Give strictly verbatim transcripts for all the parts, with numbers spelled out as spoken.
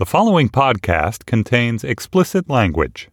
The following podcast contains explicit language.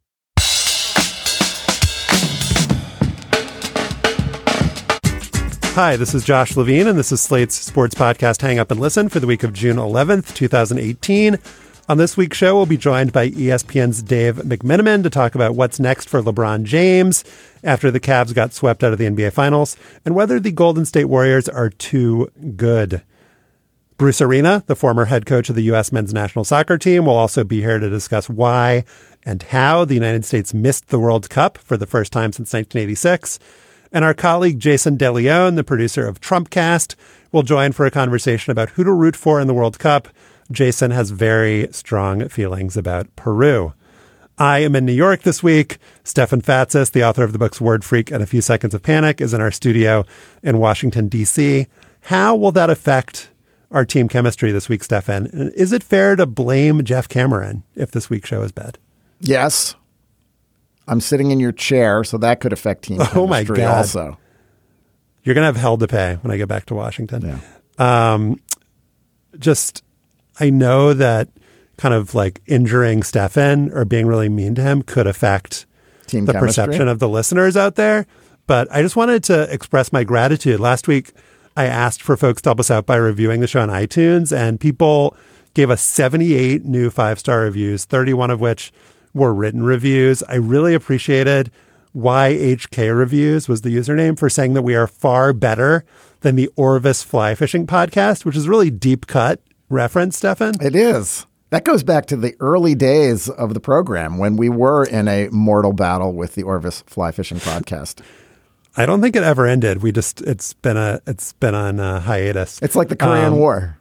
Hi, this is Josh Levine, and this is Slate's sports podcast Hang Up and Listen for the week of June eleventh, twenty eighteen. On this week's show, we'll be joined by E S P N's Dave McMenamin to talk about what's next for LeBron James after the Cavs got swept out of the N B A Finals and whether the Golden State Warriors are too good. Bruce Arena, the former head coach of the U S men's national soccer team, will also be here to discuss why and how the United States missed the World Cup for the first time since nineteen eighty-six. And our colleague Jason DeLeon, the producer of Trumpcast, will join for a conversation about who to root for in the World Cup. Jason has very strong feelings about Peru. I am in New York this week. Stefan Fatsis, the author of the books Word Freak and A Few Seconds of Panic, is in our studio in Washington, D C. How will that affect our team chemistry this week, Stefan? Is it fair to blame Jeff Cameron if this week's show is bad? Yes. I'm sitting in your chair, so that could affect team chemistry oh my God. also. You're going to have hell to pay when I get back to Washington. Yeah. Um, just, I know that kind of like injuring Stefan or being really mean to him could affect Team the chemistry? perception of the listeners out there. But I just wanted to express my gratitude. Last week, I asked for folks to help us out by reviewing the show on iTunes, and people gave us seventy-eight new five-star reviews, thirty-one of which were written reviews. I really appreciated Y H K Reviews was the username for saying that we are far better than the Orvis Fly Fishing Podcast, which is really deep cut reference, Stefan. It is. That goes back to the early days of the program when we were in a mortal battle with the Orvis Fly Fishing Podcast. I don't think it ever ended. We just it's been a it's been on a hiatus. It's like the Korean um, War.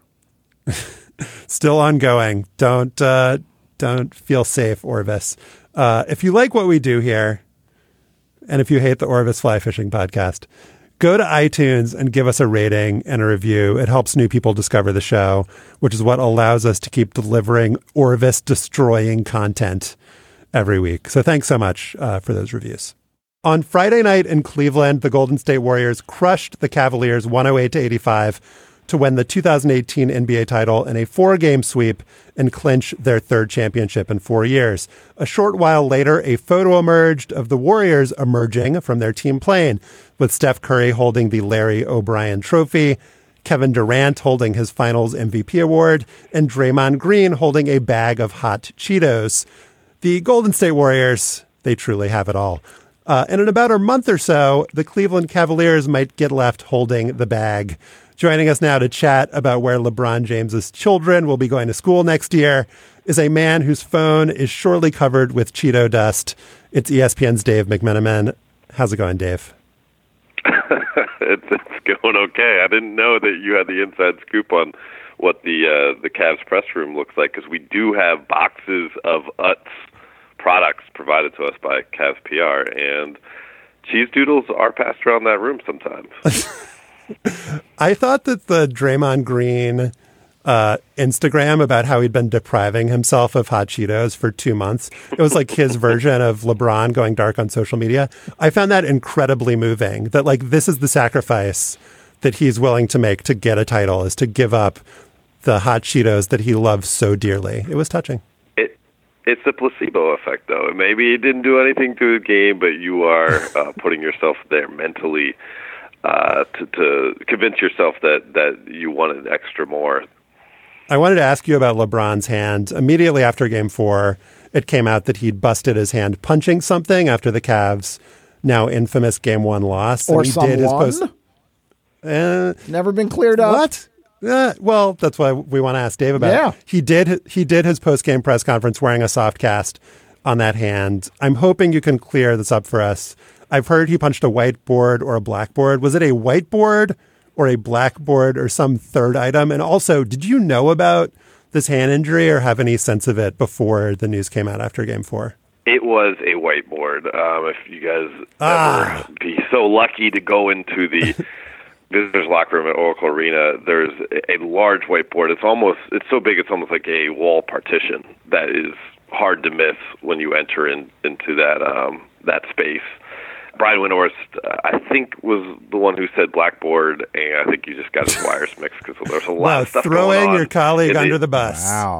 Still ongoing. Don't uh, don't feel safe, Orvis. Uh, if you like what we do here, and if you hate the Orvis Fly Fishing Podcast, go to iTunes and give us a rating and a review. It helps new people discover the show, which is what allows us to keep delivering Orvis destroying content every week. So thanks so much uh, for those reviews. On Friday night in Cleveland, the Golden State Warriors crushed the Cavaliers one oh eight to eighty-five to win the two thousand eighteen N B A title in a four-game sweep and clinch their third championship in four years. A short while later, a photo emerged of the Warriors emerging from their team plane, with Steph Curry holding the Larry O'Brien Trophy, Kevin Durant holding his Finals M V P award, and Draymond Green holding a bag of hot Cheetos. The Golden State Warriors, they truly have it all. Uh, and in about a month or so, the Cleveland Cavaliers might get left holding the bag. Joining us now to chat about where LeBron James's children will be going to school next year is a man whose phone is surely covered with Cheeto dust. It's E S P N's Dave McMenamin. How's it going, Dave? it's, it's going okay. I didn't know that you had the inside scoop on what the uh, the Cavs press room looks like, because we do have boxes of Utz products provided to us by Cavs P R, and cheese doodles are passed around that room sometimes. I thought that the Draymond Green uh, Instagram about how he'd been depriving himself of hot Cheetos for two months, it was like his version of LeBron going dark on social media. I found that incredibly moving, that like this is the sacrifice that he's willing to make to get a title, is to give up the hot Cheetos that he loves so dearly. It was touching. It's a placebo effect, though. Maybe it didn't do anything to the game, but you are uh, putting yourself there mentally uh, to, to convince yourself that, that you wanted extra more. I wanted to ask you about LeBron's hand. Immediately after Game four, it came out that he'd busted his hand punching something after the Cavs' now infamous Game one loss. Or and he someone? Did his post- uh, Never been cleared up. What? Uh, well, that's why we want to ask Dave about yeah. it. He did, he did his post-game press conference wearing a soft cast on that hand. I'm hoping you can clear this up for us. I've heard he punched a whiteboard or a blackboard. Was it a whiteboard or a blackboard or some third item? And also, did you know about this hand injury or have any sense of it before the news came out after Game four? It was a whiteboard. Um, if you guys ah. ever be so lucky to go into the visitors locker room at Oracle Arena, there's a large whiteboard. It's almost, it's so big, it's almost like a wall partition that is hard to miss when you enter in, into that um, that space. Brian Windhorst, uh, I think, was the one who said blackboard, and I think you just got his wires mixed because there's a lot wow, of stuff throwing going on. your colleague the, under the bus. Wow.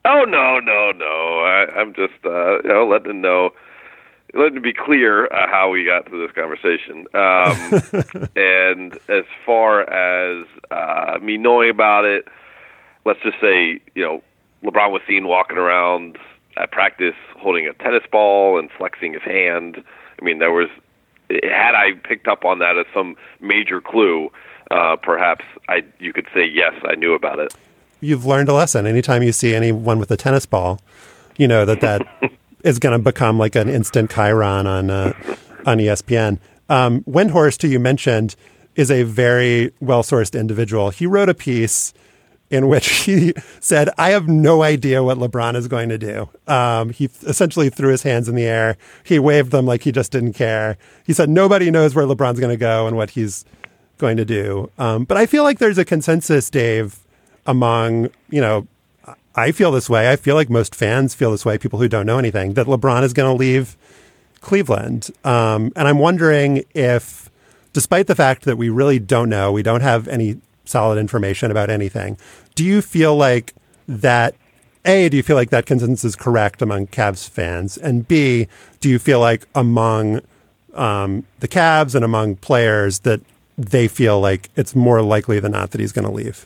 Oh, no, no, no. I, I'm just, uh, you know, letting them know, letting it be clear uh, how we got to this conversation. Um, and as far as uh, me knowing about it, let's just say, you know, LeBron was seen walking around at practice holding a tennis ball and flexing his hand. I mean, there was, had I picked up on that as some major clue, uh, perhaps I you could say, yes, I knew about it. You've learned a lesson. Anytime you see anyone with a tennis ball, you know that that is going to become like an instant chyron on uh, on E S P N. Um, Windhorst, who you mentioned, is a very well-sourced individual. He wrote a piece in which he said, I have no idea what LeBron is going to do. Um, he essentially threw his hands in the air. He waved them like he just didn't care. He said, nobody knows where LeBron's going to go and what he's going to do. Um, but I feel like there's a consensus, Dave, among, you know, I feel this way. I feel like most fans feel this way, people who don't know anything, that LeBron is going to leave Cleveland. Um, and I'm wondering if, despite the fact that we really don't know, we don't have any solid information about anything, do you feel like that, A, do you feel like that consensus is correct among Cavs fans? And B, do you feel like among um, the Cavs and among players that they feel like it's more likely than not that he's going to leave?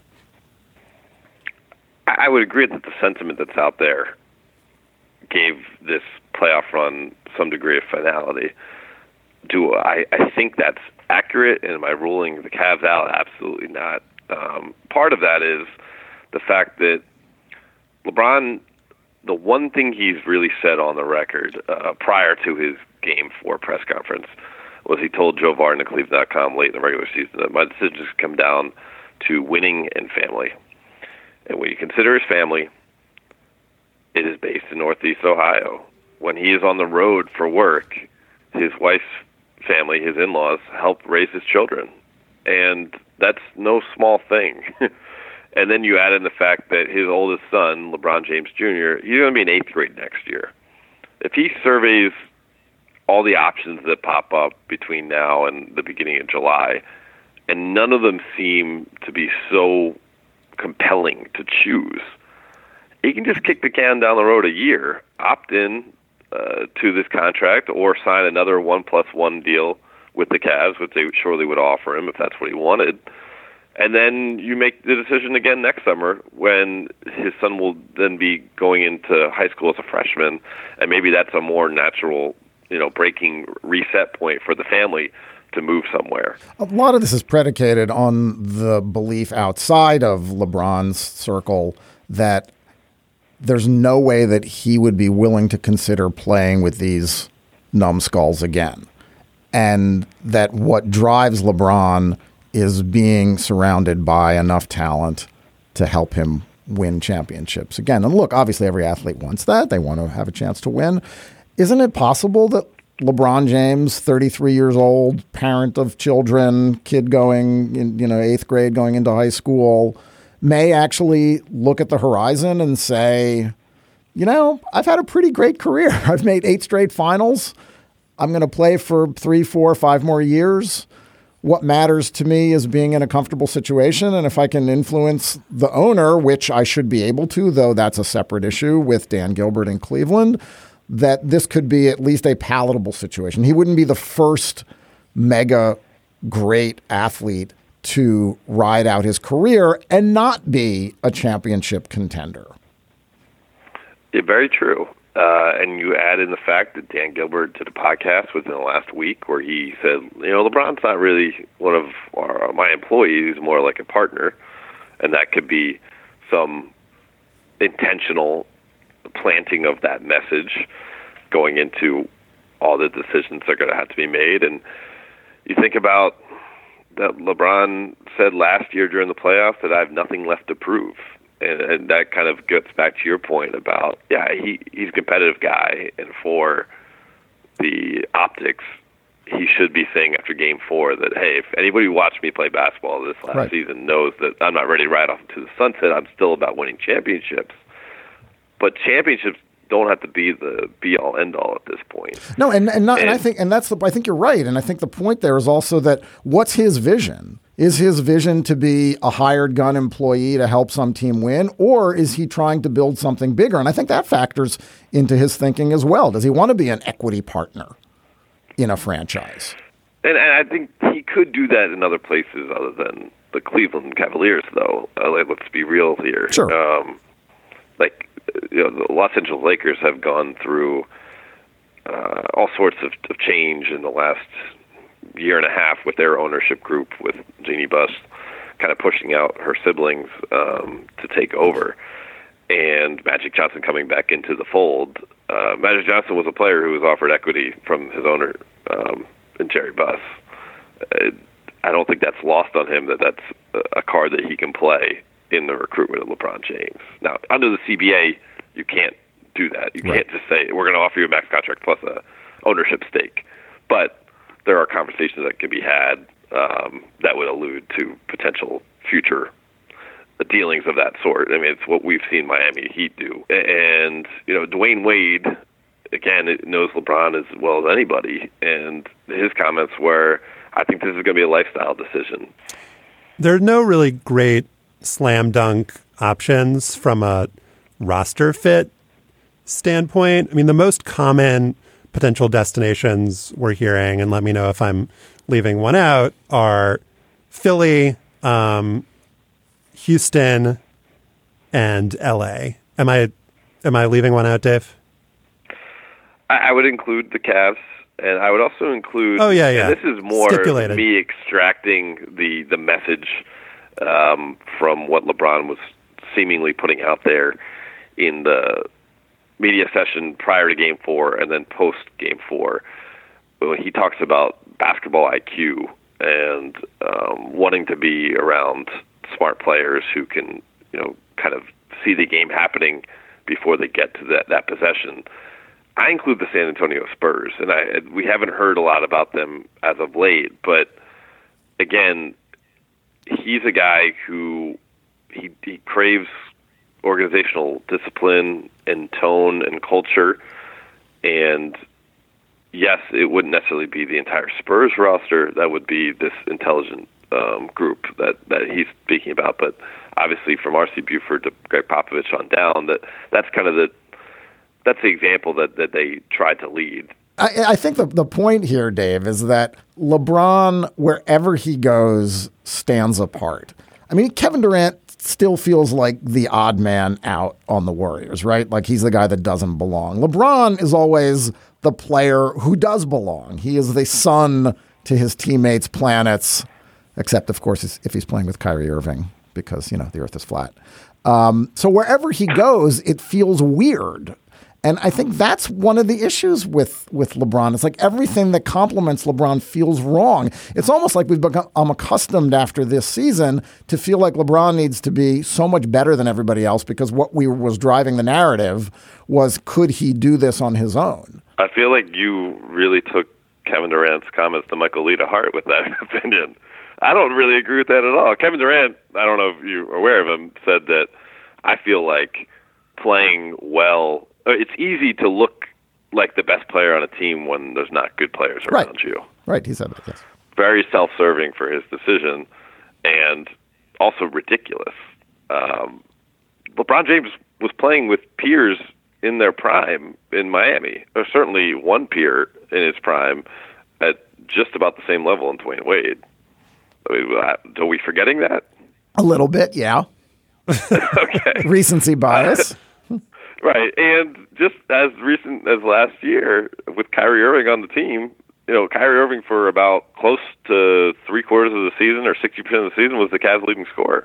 I would agree that the sentiment that's out there gave this playoff run some degree of finality. Do I, I think that's accurate? And am I ruling the Cavs out? Absolutely not. Um, part of that is the fact that LeBron, the one thing he's really said on the record uh, prior to his Game four press conference was he told Joe Vardon at Cleveland dot com late in the regular season that my decisions come down to winning and family. And when you consider his family, it is based in Northeast Ohio. When he is on the road for work, his wife's family, his in-laws, help raise his children. And that's no small thing. And then you add in the fact that his oldest son, LeBron James Junior, he's going to be in eighth grade next year. If he surveys all the options that pop up between now and the beginning of July, and none of them seem to be so compelling to choose, he can just kick the can down the road a year, opt in uh, to this contract, or sign another one plus one deal with the Cavs, which they surely would offer him if that's what he wanted. And then you make the decision again next summer when his son will then be going into high school as a freshman, and maybe that's a more natural, you know, breaking reset point for the family to move somewhere. A lot of this is predicated on the belief outside of LeBron's circle that there's no way that he would be willing to consider playing with these numbskulls again. And that what drives LeBron is being surrounded by enough talent to help him win championships again. And look, obviously every athlete wants that. They want to have a chance to win. Isn't it possible that LeBron James, thirty-three years old, parent of children, kid going in, you know, eighth grade, going into high school, may actually look at the horizon and say, you know, I've had a pretty great career. I've made eight straight finals. I'm going to play for three, four, five more years. What matters to me is being in a comfortable situation. And if I can influence the owner, which I should be able to, though that's a separate issue with Dan Gilbert in Cleveland, that this could be at least a palatable situation. He wouldn't be the first mega great athlete to ride out his career and not be a championship contender. Yeah, very true. Uh, and you add in the fact that Dan Gilbert did a podcast within the last week where he said, you know, LeBron's not really one of our, my employees, he's more like a partner. And that could be some intentional planting of that message going into all the decisions that are going to have to be made. And you think about that LeBron said last year during the playoffs that I have nothing left to prove. And, and that kind of gets back to your point about, yeah, he, he's a competitive guy. And for the optics, he should be saying after game four that, hey, if anybody who watched me play basketball this last right. season knows that I'm not ready to ride off into the sunset. I'm still about winning championships. But championships don't have to be the be-all, end-all at this point. No, and and, not, and, and I think and that's the I think you're right. And I think the point there is also that what's his vision? Is his vision to be a hired gun employee to help some team win, or is he trying to build something bigger? And I think that factors into his thinking as well. Does he want to be an equity partner in a franchise? And, and I think he could do that in other places other than the Cleveland Cavaliers, though. Uh, like, let's be real here. Sure. Um, like, you know, the Los Angeles Lakers have gone through uh, all sorts of, of change in the last year and a half with their ownership group, with Jeannie Buss kind of pushing out her siblings um, to take over, and Magic Johnson coming back into the fold. Uh, Magic Johnson was a player who was offered equity from his owner, um, in Jerry Buss. Uh, I don't think that's lost on him that that's a card that he can play in the recruitment of LeBron James. Now, under the C B A, you can't do that. You Right. can't just say, we're going to offer you a max contract plus a ownership stake. But there are conversations that can be had um, that would allude to potential future dealings of that sort. I mean, it's what we've seen Miami Heat do. And, you know, Dwayne Wade, again, it knows LeBron as well as anybody. And his comments were, I think this is going to be a lifestyle decision. There are no really great slam dunk options from a roster fit standpoint. I mean, the most common potential destinations we're hearing, and let me know if I'm leaving one out, are Philly, um, Houston, and L A. Am I am I leaving one out, Dave? I, I would include the Cavs, and I would also include. Oh yeah, yeah. And this is more Stipulated. me extracting the the message um, from what LeBron was seemingly putting out there in the media session prior to Game Four and then post Game Four, when he talks about basketball I Q and um, wanting to be around smart players who can, you know, kind of see the game happening before they get to that, that possession. I include the San Antonio Spurs, and I we haven't heard a lot about them as of late, but again, he's a guy who he, he craves organizational discipline and tone and culture, and yes, it wouldn't necessarily be the entire Spurs roster. That would be this intelligent um, group that, that he's speaking about, but obviously from R C Buford to Greg Popovich on down, that that's kind of the that's the example that, that they tried to lead. I, I think the, the point here, Dave, is that LeBron, wherever he goes, stands apart. I mean, Kevin Durant still feels like the odd man out on the Warriors, right? Like he's the guy that doesn't belong. LeBron is always the player who does belong. He is the son to his teammates' planets, except, of course, if he's playing with Kyrie Irving because, you know, the earth is flat. Um, so wherever he goes, it feels weird. And I think that's one of the issues with, with LeBron. It's like everything that complements LeBron feels wrong. It's almost like we've become I'm accustomed after this season to feel like LeBron needs to be so much better than everybody else because what we was driving the narrative was, could he do this on his own? I feel like you really took Kevin Durant's comments to Michael Lee to heart with that opinion. I don't really agree with that at all. Kevin Durant, I don't know if you're aware of him, said that I feel like playing well, it's easy to look like the best player on a team when there's not good players around Right. you. Right, he said that, yes. Very self-serving for his decision, and also ridiculous. Um, LeBron James was playing with peers in their prime in Miami, or certainly one peer in his prime at just about the same level in Dwayne Wade. I mean, are we forgetting that? A little bit, yeah. Okay. Recency bias. Right, and just as recent as last year, with Kyrie Irving on the team, you know, Kyrie Irving for about close to three quarters of the season or sixty percent of the season was the Cavs' leading scorer.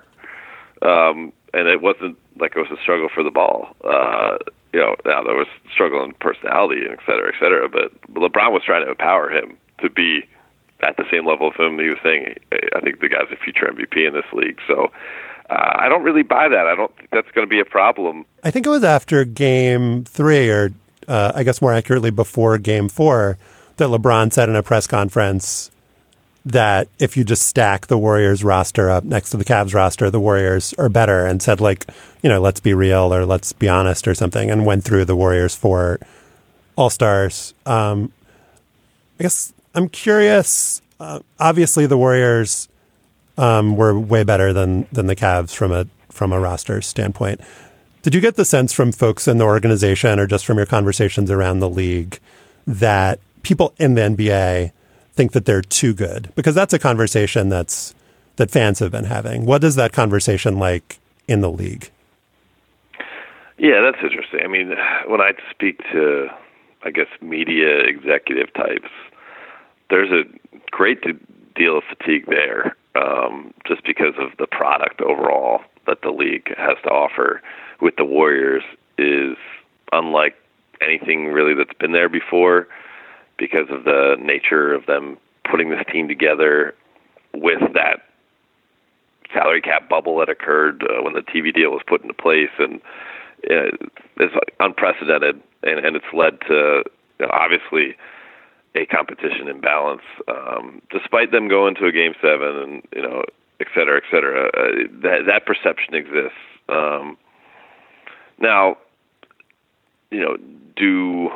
Um, and it wasn't like it was a struggle for the ball. Uh, you know, now there was struggle in personality and et cetera, et cetera, but LeBron was trying to empower him to be at the same level of him. He was saying, I think the guy's a future M V P in this league. So uh, I don't really buy that. I don't think that's going to be a problem. I think it was after game three, or uh, I guess more accurately before game four, that LeBron said in a press conference that if you just stack the Warriors roster up next to the Cavs roster, the Warriors are better, and said, like, you know, let's be real or let's be honest or something, and went through the Warriors for All-Stars. Um, I guess I'm curious. Uh, obviously, the Warriors um, were way better than than the Cavs from a from a roster standpoint. Did you get the sense from folks in the organization or just from your conversations around the league that people in the N B A think that they're too good? Because that's a conversation that's that fans have been having. What is that conversation like in the league? Yeah, that's interesting. I mean, when I speak to, I guess, media executive types, there's a great deal of fatigue there, um, just because of the product overall that the league has to offer with the Warriors is unlike anything really that's been there before, because of the nature of them putting this team together with that salary cap bubble that occurred uh, when the T V deal was put into place, and uh, it's unprecedented, and, and it's led to, you know, obviously a competition imbalance, um, despite them going to a game seven and, you know, et cetera, et cetera. Uh, that, that perception exists. Um, now, you know, do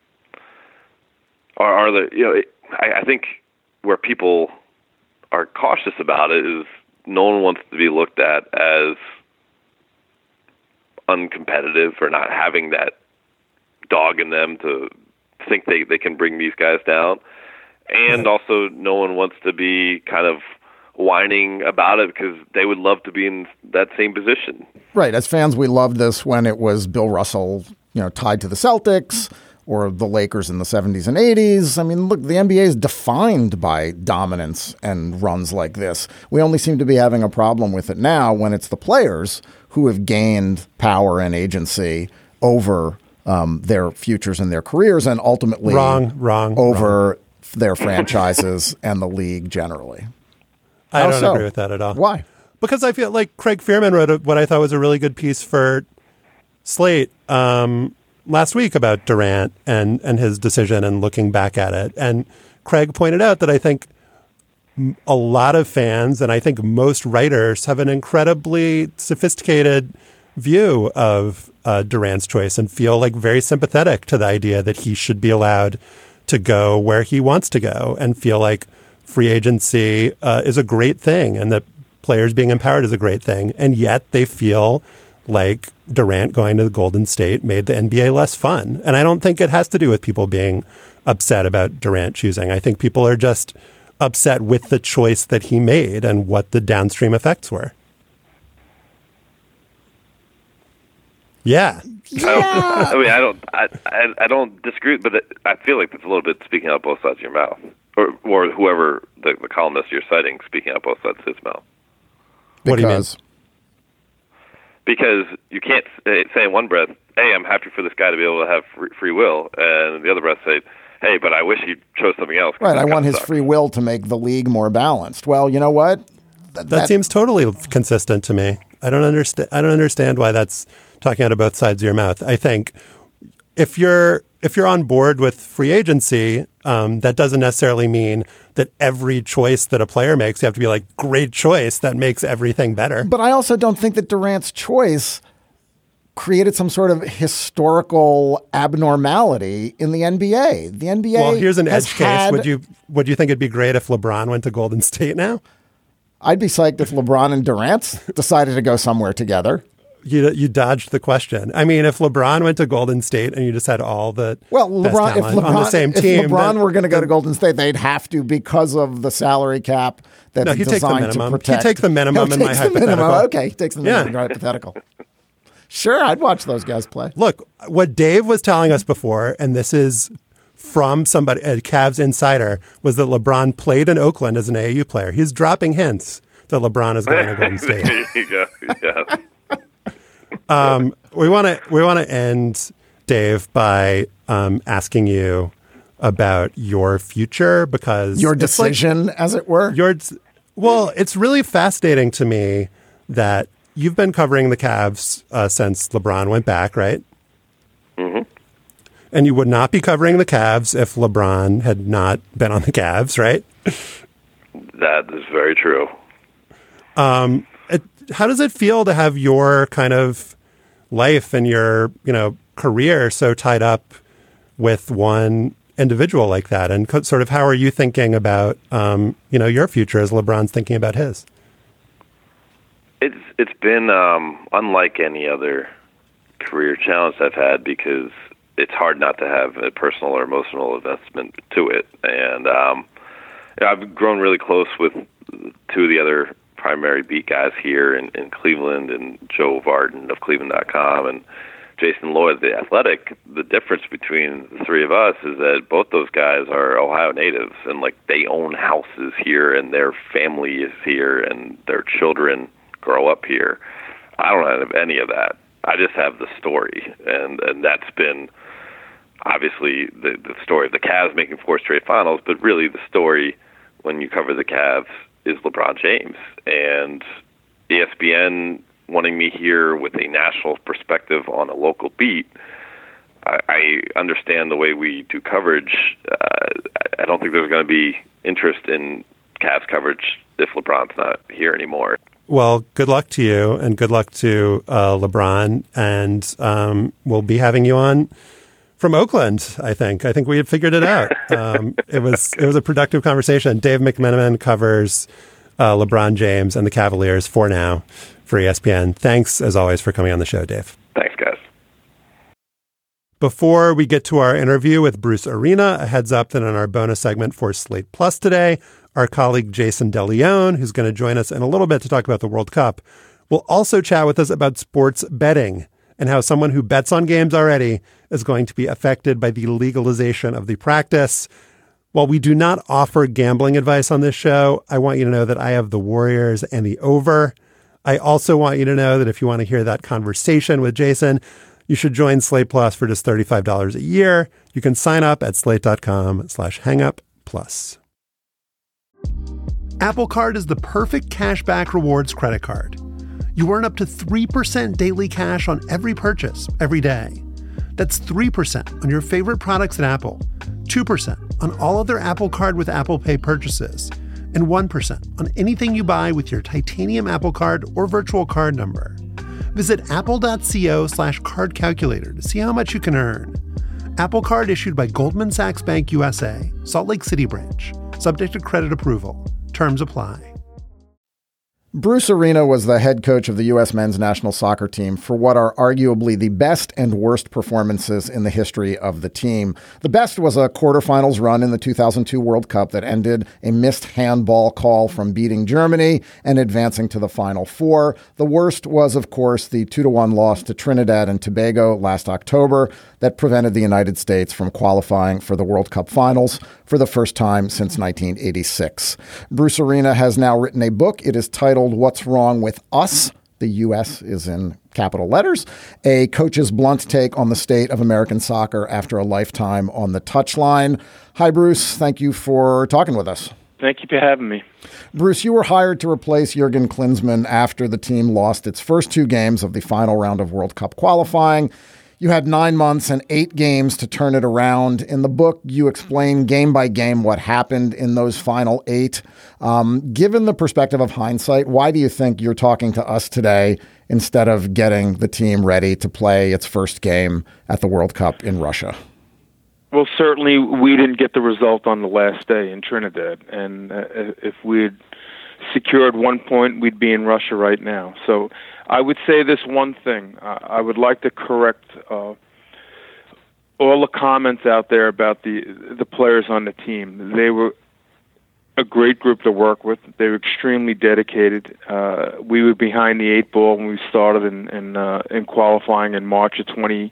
are, are the you know? It, I, I think where people are cautious about it is no one wants to be looked at as uncompetitive or not having that dog in them to think they, they can bring these guys down. And also no one wants to be kind of whining about it because they would love to be in that same position. Right. As fans, we loved this when it was Bill Russell, you know, tied to the Celtics, or the Lakers in the seventies and eighties. I mean, look, the N B A is defined by dominance and runs like this. We only seem to be having a problem with it now when it's the players who have gained power and agency over um, their futures and their careers, and ultimately wrong, wrong, over wrong. their franchises and the league generally. I How don't so? agree with that at all. Why? Because I feel like Craig Fearman wrote a, what I thought was a really good piece for Slate um, last week about Durant and, and his decision and looking back at it. And Craig pointed out that I think a lot of fans, and I think most writers, have an incredibly sophisticated view of uh, Durant's choice and feel like very sympathetic to the idea that he should be allowed to go where he wants to go, and feel like free agency uh, is a great thing and that players being empowered is a great thing. And yet they feel like Durant going to the Golden State made the N B A less fun. And I don't think it has to do with people being upset about Durant choosing. I think people are just upset with the choice that he made and what the downstream effects were. Yeah. I, don't, I mean, I don't, I, I, I don't disagree, but it, I feel like it's a little bit speaking out both sides of your mouth, or, or whoever the, the columnist you're citing speaking out both sides of his mouth. What do you mean? Because you can't say in one breath, "Hey, I'm happy for this guy to be able to have free, free will," and in the other breath say, "Hey, but I wish he chose something else." Right. I want his sucks. free will to make the league more balanced. Well, you know what? Th- That, that seems totally consistent to me. I don't understand. I don't understand why that's talking out of both sides of your mouth. I think if you're if you're on board with free agency, um, that doesn't necessarily mean that every choice that a player makes, you have to be like, great choice that makes everything better. But I also don't think that Durant's choice created some sort of historical abnormality in the N B A. The N B A. Well, here's an has edge case. had- Would you would you think it'd be great if LeBron went to Golden State now? I'd be psyched if LeBron and Durant decided to go somewhere together. You you dodged the question. I mean, if LeBron went to Golden State and you just had all the Well, best LeBron, if talent LeBron, on the same if team, LeBron then- were going to go to Golden State, they'd have to because of the salary cap that's No, he takes the designed minimum. to He protect. takes the minimum He in my takes the minimum. hypothetical. Okay, he takes the minimum in Yeah. your hypothetical. Sure, I'd watch those guys play. Look, what Dave was telling us before, and this is from somebody, a Cavs insider, was that LeBron played in Oakland as an A A U player. He's dropping hints that LeBron is going to Golden State. There you go. Yeah. Um, we want to we want to end, Dave, by um, asking you about your future, because Your it's like- decision, as it were. Your, well, it's really fascinating to me that you've been covering the Cavs uh, since LeBron went back, right? Mm-hmm. And you would not be covering the Cavs if LeBron had not been on the Cavs, right? That is very true. Um, it, how does it feel to have your kind of life and your, you know, career so tied up with one individual like that? And co- sort of how are you thinking about, um, you know, your future as LeBron's thinking about his? It's it's been um, unlike any other career challenge I've had because it's hard not to have a personal or emotional investment to it. And um, yeah, I've grown really close with two of the other primary beat guys here in, in Cleveland, and Joe Varden of Cleveland dot com and Jason Lloyd of The Athletic. The difference between the three of us is that both those guys are Ohio natives, and like they own houses here, and their family is here, and their children grow up here. I don't have any of that. I just have the story, and and that's been obviously the the story of the Cavs making four straight finals, but really the story when you cover the Cavs is LeBron James, and E S P N wanting me here with a national perspective on a local beat. I, I understand the way we do coverage. Uh, I don't think there's going to be interest in Cavs coverage if LeBron's not here anymore. Well, good luck to you, and good luck to uh, LeBron, and um, we'll be having you on from Oakland, I think. I think we had figured it out. Um, it was it was a productive conversation. Dave McMenamin covers uh, LeBron James and the Cavaliers for now for E S P N. Thanks, as always, for coming on the show, Dave. Thanks, guys. Before we get to our interview with Bruce Arena, a heads up that in our bonus segment for Slate Plus today, our colleague Jason DeLeon, who's going to join us in a little bit to talk about the World Cup, will also chat with us about sports betting and how someone who bets on games already is going to be affected by the legalization of the practice. While we do not offer gambling advice on this show, I want you to know that I have the Warriors and the over. I also want you to know that if you want to hear that conversation with Jason, you should join Slate Plus for just thirty-five dollars a year. You can sign up at slate.com slash hangup plus. Apple Card is the perfect cashback rewards credit card. You earn up to three percent daily cash on every purchase every day. That's three percent on your favorite products at Apple, two percent on all other Apple Card with Apple Pay purchases, and one percent on anything you buy with your titanium Apple Card or virtual card number. Visit apple.co slash card calculator to see how much you can earn. Apple Card issued by Goldman Sachs Bank U S A, Salt Lake City branch. Subject to credit approval. Terms apply. Bruce Arena was the head coach of the U S men's national soccer team for what are arguably the best and worst performances in the history of the team. The best was a quarterfinals run in the two thousand two World Cup that ended a missed handball call from beating Germany and advancing to the Final Four. The worst was, of course, the two to one loss to Trinidad and Tobago last October that prevented the United States from qualifying for the World Cup finals for the first time since nineteen eighty-six. Bruce Arena has now written a book. It is titled What's Wrong with Us? The U S is in capital letters. A coach's blunt take on the state of American soccer after a lifetime on the touchline. Hi, Bruce. Thank you for talking with us. Thank you for having me. Bruce, you were hired to replace Jurgen Klinsmann after the team lost its first two games of the final round of World Cup qualifying. You had nine months and eight games to turn it around. In the book, you explain game by game what happened in those final eight. Um, given the perspective of hindsight, why do you think you're talking to us today instead of getting the team ready to play its first game at the World Cup in Russia? Well, certainly we didn't get the result on the last day in Trinidad. And uh, if we'd secured one point, we'd be in Russia right now. So I would say this one thing. Uh, I would like to correct uh, all the comments out there about the the players on the team. They were a great group to work with. They were extremely dedicated. Uh, we were behind the eight ball when we started in in, uh, in qualifying in March of twenty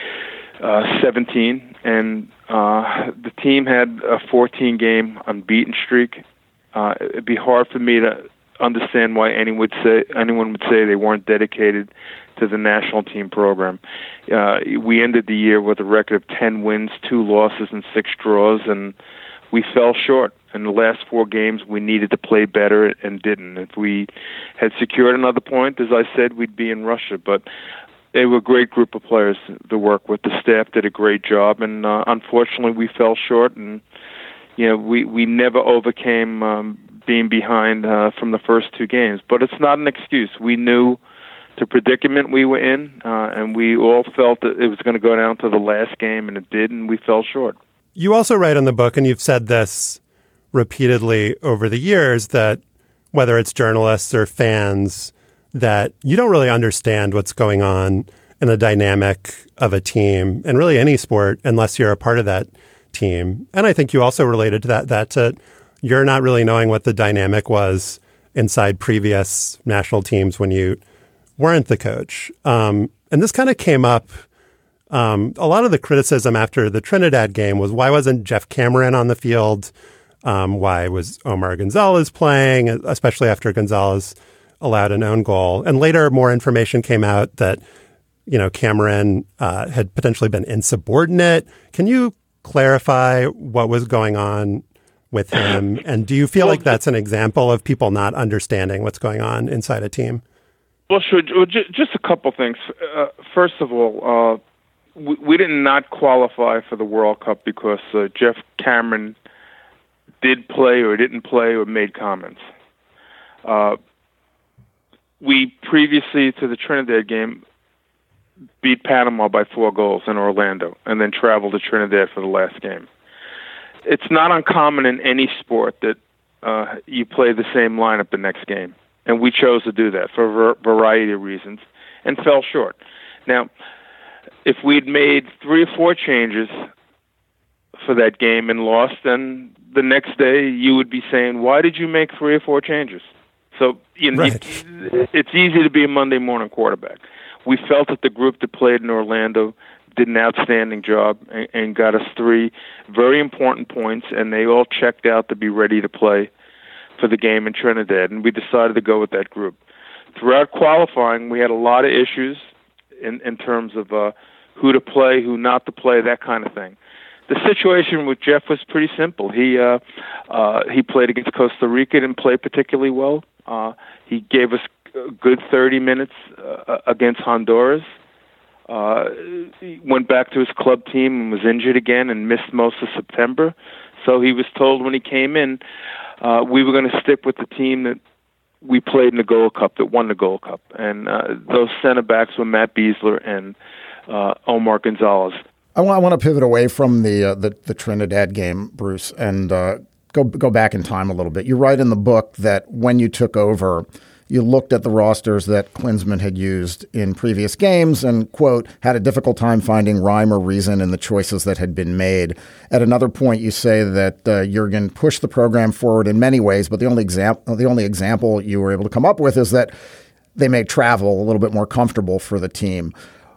seventeen, and uh, the team had a fourteen game unbeaten streak. Uh, it'd be hard for me to understand why anyone would say anyone would say they weren't dedicated to the national team program. Uh, we ended the year with a record of ten wins, two losses, and six draws, and we fell short. In the last four games, we needed to play better and didn't. If we had secured another point, as I said, we'd be in Russia. But they were a great group of players to work with. The staff did a great job, and uh, unfortunately, we fell short. And you know, we we never overcame um, being behind uh, from the first two games. But it's not an excuse. We knew the predicament we were in, uh, and we all felt that it was going to go down to the last game, and it did, and we fell short. You also write in the book, and you've said this repeatedly over the years, that whether it's journalists or fans, that you don't really understand what's going on in the dynamic of a team and really any sport unless you're a part of that team. And I think you also related to that, that uh, you're not really knowing what the dynamic was inside previous national teams when you weren't the coach. Um, and this kind of came up. Um, a lot of the criticism after the Trinidad game was, why wasn't Jeff Cameron on the field? Um, why was Omar Gonzalez playing, especially after Gonzalez allowed an own goal? And later, more information came out that, you know, Cameron uh, had potentially been insubordinate. Can you clarify what was going on with him? And do you feel well, like that's an example of people not understanding what's going on inside a team? Well, sure. Just a couple things. Uh, first of all, uh, we, we did not qualify for the World Cup because uh, Jeff Cameron did play or didn't play or made comments. Uh, we previously to the Trinidad game beat Panama by four goals in Orlando and then traveled to Trinidad for the last game. It's not uncommon in any sport that uh, you play the same lineup the next game. And we chose to do that for a variety of reasons and fell short. Now, if we'd made three or four changes for that game and lost, then the next day you would be saying, why did you make three or four changes? So you know, right. it, it's easy to be a Monday morning quarterback. We felt that the group that played in Orlando did an outstanding job and, and got us three very important points, and they all checked out to be ready to play for the game in Trinidad, and we decided to go with that group. Throughout qualifying, we had a lot of issues in, in terms of uh, who to play, who not to play, that kind of thing. The situation with Jeff was pretty simple. He uh, uh, he played against Costa Rica, didn't play particularly well. Uh, he gave us a good thirty minutes uh, against Honduras. Uh, he went back to his club team and was injured again and missed most of September. So he was told when he came in, uh, we were going to stick with the team that we played in the Gold Cup, that won the Gold Cup. And uh, those center backs were Matt Besler and uh, Omar Gonzalez. I want, I want to pivot away from the, uh, the the Trinidad game, Bruce, and uh, go go back in time a little bit. You write in the book that when you took over, you looked at the rosters that Klinsmann had used in previous games and, quote, had a difficult time finding rhyme or reason in the choices that had been made. At another point, you say that uh, Jurgen pushed the program forward in many ways, but the only example the only example you were able to come up with is that they made travel a little bit more comfortable for the team.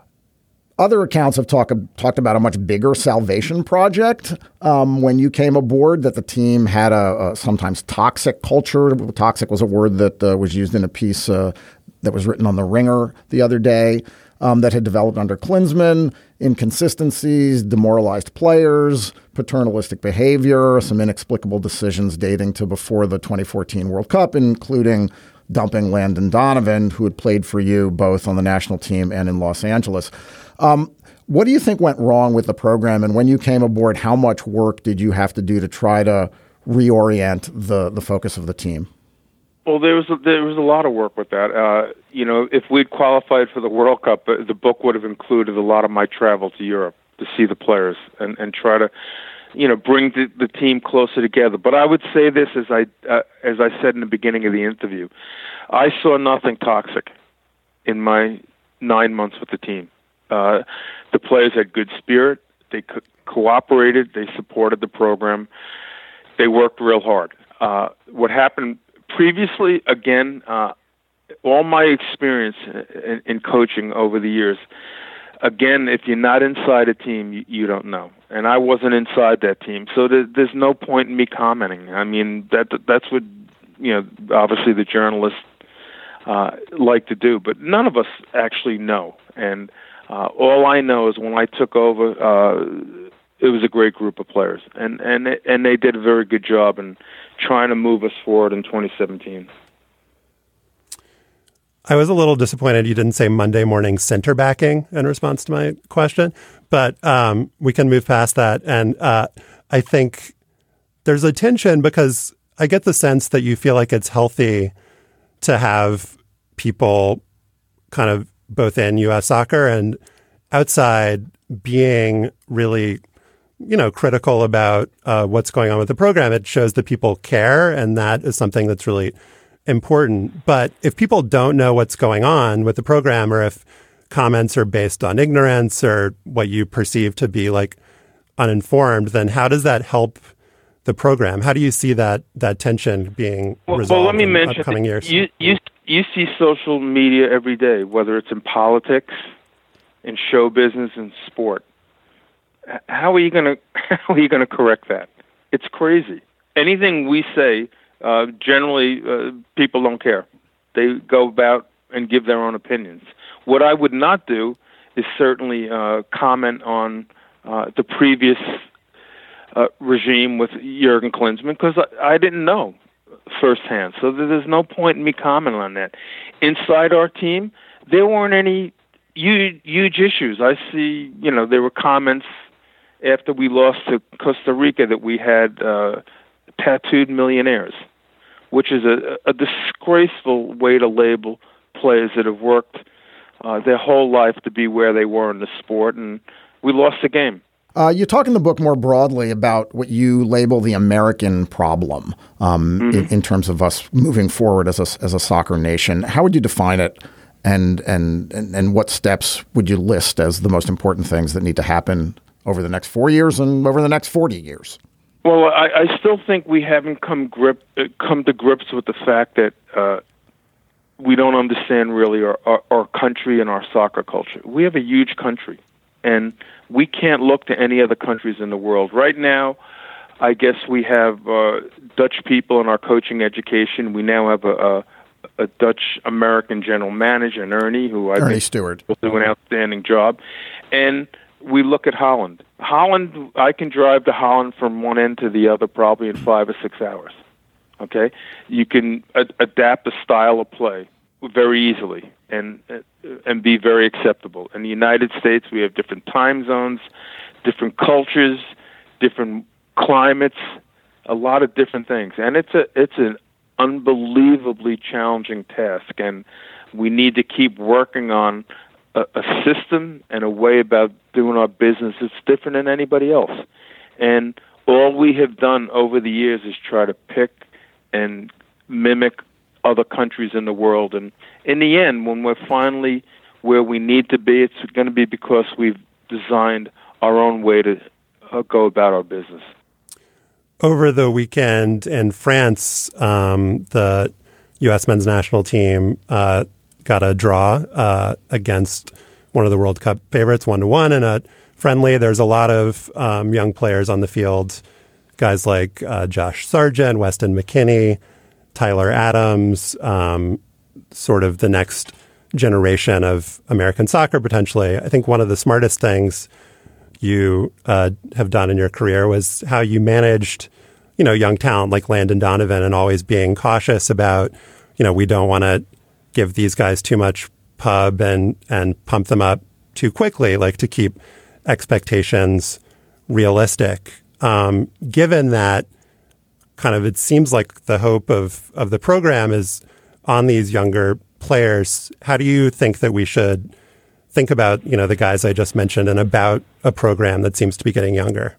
Other accounts have talk, talked about a much bigger salvation project um, when you came aboard, that the team had a, a sometimes toxic culture. Toxic was a word that uh, was used in a piece uh, that was written on The Ringer the other day um, that had developed under Klinsmann. Inconsistencies, demoralized players, paternalistic behavior, some inexplicable decisions dating to before the twenty fourteen World Cup, including dumping Landon Donovan, who had played for you both on the national team and in Los Angeles. Um, what do you think went wrong with the program? And when you came aboard, how much work did you have to do to try to reorient the, the focus of the team? Well, there was a, there was a lot of work with that. Uh, you know, if we'd qualified for the World Cup, the book would have included a lot of my travel to Europe to see the players and, and try to, you know, bring the, the team closer together. But I would say this, as I uh, as I said in the beginning of the interview, I saw nothing toxic in my nine months with the team. Uh, the players had good spirit. They co- cooperated. They supported the program. They worked real hard. Uh, what happened previously, again, uh, all my experience in, in coaching over the years, again, if you're not inside a team, you, you don't know. And I wasn't inside that team, so there, there's no point in me commenting. I mean, that that's what, you know, obviously the journalists uh, like to do, but none of us actually know. And Uh, all I know is when I took over, uh, it was a great group of players, and and they, and they did a very good job in trying to move us forward in twenty seventeen. I was a little disappointed you didn't say Monday morning center backing in response to my question, but um, we can move past that. And uh, I think there's a tension because I get the sense that you feel like it's healthy to have people kind of both in U S soccer and outside being really, you know, critical about uh, what's going on with the program. It shows that people care, and that is something that's really important. But if people don't know what's going on with the program, or if comments are based on ignorance or what you perceive to be like uninformed, then how does that help the program? How do you see that that tension being well, resolved well, let me in mention, upcoming years? You, you, you see social media every day, whether it's in politics, in show business, and sport. How are you going to how are you going to correct that? It's crazy. Anything we say, uh, generally, uh, people don't care. They go about and give their own opinions. What I would not do is certainly uh, comment on uh, the previous uh, regime with Jurgen Klinsmann, because I, I didn't know firsthand. So there's no point in me commenting on that. Inside our team, there weren't any huge, huge issues. I see, you know, there were comments after we lost to Costa Rica that we had uh, tattooed millionaires, which is a, a disgraceful way to label players that have worked uh, their whole life to be where they were in the sport, and we lost the game. Uh, you talk in the book more broadly about what you label the American problem um, mm-hmm. in, in terms of us moving forward as a, as a soccer nation. How would you define it, and, and, and, and what steps would you list as the most important things that need to happen over the next four years and over the next forty years? Well, I, I still think we haven't come grip uh, come to grips with the fact that uh, we don't understand really our, our, our country and our soccer culture. We have a huge country, and we can't look to any other countries in the world. Right now, I guess we have uh, Dutch people in our coaching education. We now have a, a, a Dutch-American general manager, Ernie, who I Ernie think Stewart will do an outstanding job. And we look at Holland. Holland, I can drive to Holland from one end to the other probably in five or six hours. Okay? You can a- adapt a style of play very easily and and be very acceptable. In the United States, we have different time zones, different cultures, different climates, a lot of different things. And it's a it's an unbelievably challenging task, and we need to keep working on a, a system and a way about doing our business that's different than anybody else. And all we have done over the years is try to pick and mimic other countries in the world. And in the end, when we're finally where we need to be, it's going to be because we've designed our own way to uh, go about our business. Over the weekend in France, um, the U S men's national team uh, got a draw uh, against one of the World Cup favorites, one to one, in a friendly. There's a lot of um, young players on the field, guys like uh, Josh Sargent, Weston McKennie, Tyler Adams, um, sort of the next generation of American soccer, potentially. I think one of the smartest things you uh, have done in your career was how you managed, you know, young talent like Landon Donovan, and always being cautious about, you know, we don't want to give these guys too much pub and, and pump them up too quickly, like to keep expectations realistic. Um, given that kind of, it seems like the hope of, of the program is on these younger players, how do you think that we should think about, you know, the guys I just mentioned and about a program that seems to be getting younger?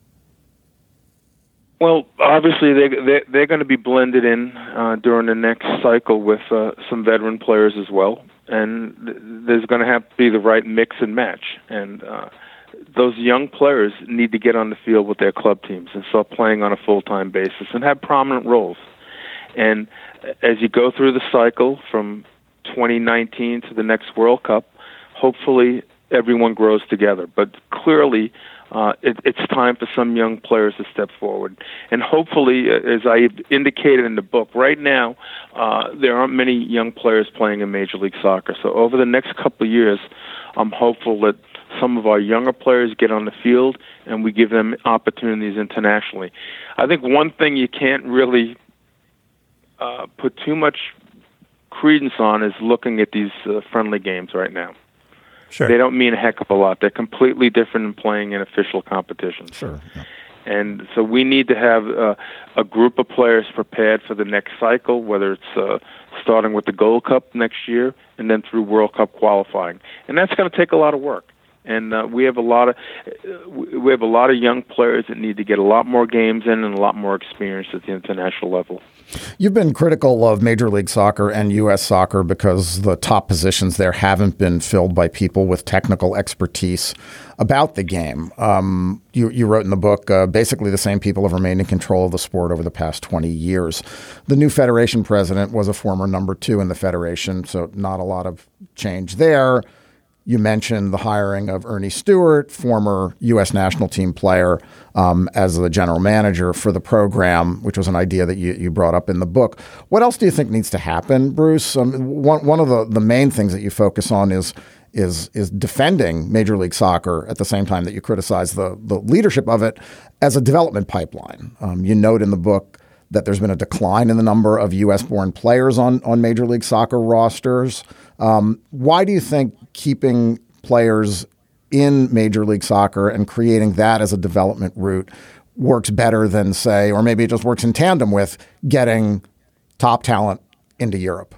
Well, obviously they they they're going to be blended in uh, during the next cycle with uh, some veteran players as well, and th- there's going to have to be the right mix and match. And uh, those young players need to get on the field with their club teams and start playing on a full-time basis and have prominent roles. And as you go through the cycle from twenty nineteen to the next World Cup, hopefully everyone grows together. But clearly, uh, it, it's time for some young players to step forward. And hopefully, as I indicated in the book, right now, uh, there aren't many young players playing in Major League Soccer. So over the next couple of years, I'm hopeful that some of our younger players get on the field and we give them opportunities internationally. I think one thing you can't really uh, put too much credence on is looking at these uh, friendly games right now. Sure. They don't mean a heck of a lot. They're completely different than playing in official competitions. Sure. Yeah. And so we need to have uh, a group of players prepared for the next cycle, whether it's uh, starting with the Gold Cup next year and then through World Cup qualifying. And that's going to take a lot of work. And uh, we have a lot of we have a lot of young players that need to get a lot more games in and a lot more experience at the international level. You've been critical of Major League Soccer and U S soccer because the top positions there haven't been filled by people with technical expertise about the game. Um, you, you wrote in the book, uh, basically the same people have remained in control of the sport over the past twenty years. The new federation president was a former number two in the federation, so not a lot of change there. You mentioned the hiring of Ernie Stewart, former U S national team player, um, as the general manager for the program, which was an idea that you, you brought up in the book. What else do you think needs to happen, Bruce? Um, one one of the, the main things that you focus on is is is defending Major League Soccer at the same time that you criticize the, the leadership of it as a development pipeline. Um, you note in the book that there's been a decline in the number of U S-born players on, on Major League Soccer rosters. Um, why do you think keeping players in Major League Soccer and creating that as a development route works better than, say, or maybe it just works in tandem with getting top talent into Europe?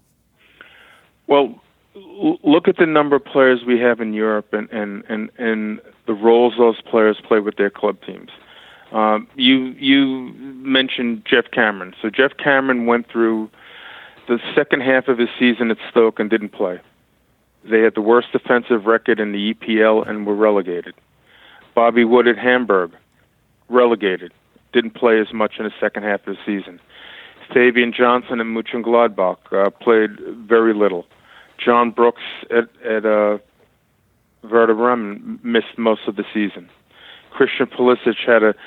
Well, l- look at the number of players we have in Europe and, and, and, and the roles those players play with their club teams. Um, you you mentioned Jeff Cameron. So Jeff Cameron went through the second half of his season at Stoke and didn't play. They had the worst defensive record in the E P L and were relegated. Bobby Wood at Hamburg, relegated. Didn't play as much in the second half of the season. Fabian Johnson and Mönchengladbach uh, played very little. John Brooks at, at uh, Werder Bremen missed most of the season. Christian Pulisic had a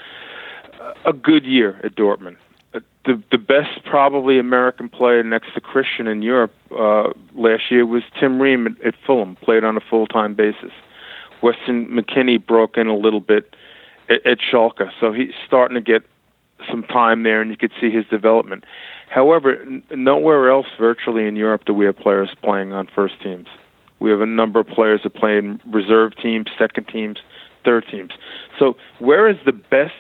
a good year at Dortmund. The the best probably American player next to Christian in Europe uh, last year was Tim Ream at, at Fulham, played on a full-time basis. Weston McKennie broke in a little bit at, at Schalke, so he's starting to get some time there, and you could see his development. However, n- nowhere else virtually in Europe do we have players playing on first teams. We have a number of players that play in reserve teams, second teams, third teams. So where is the best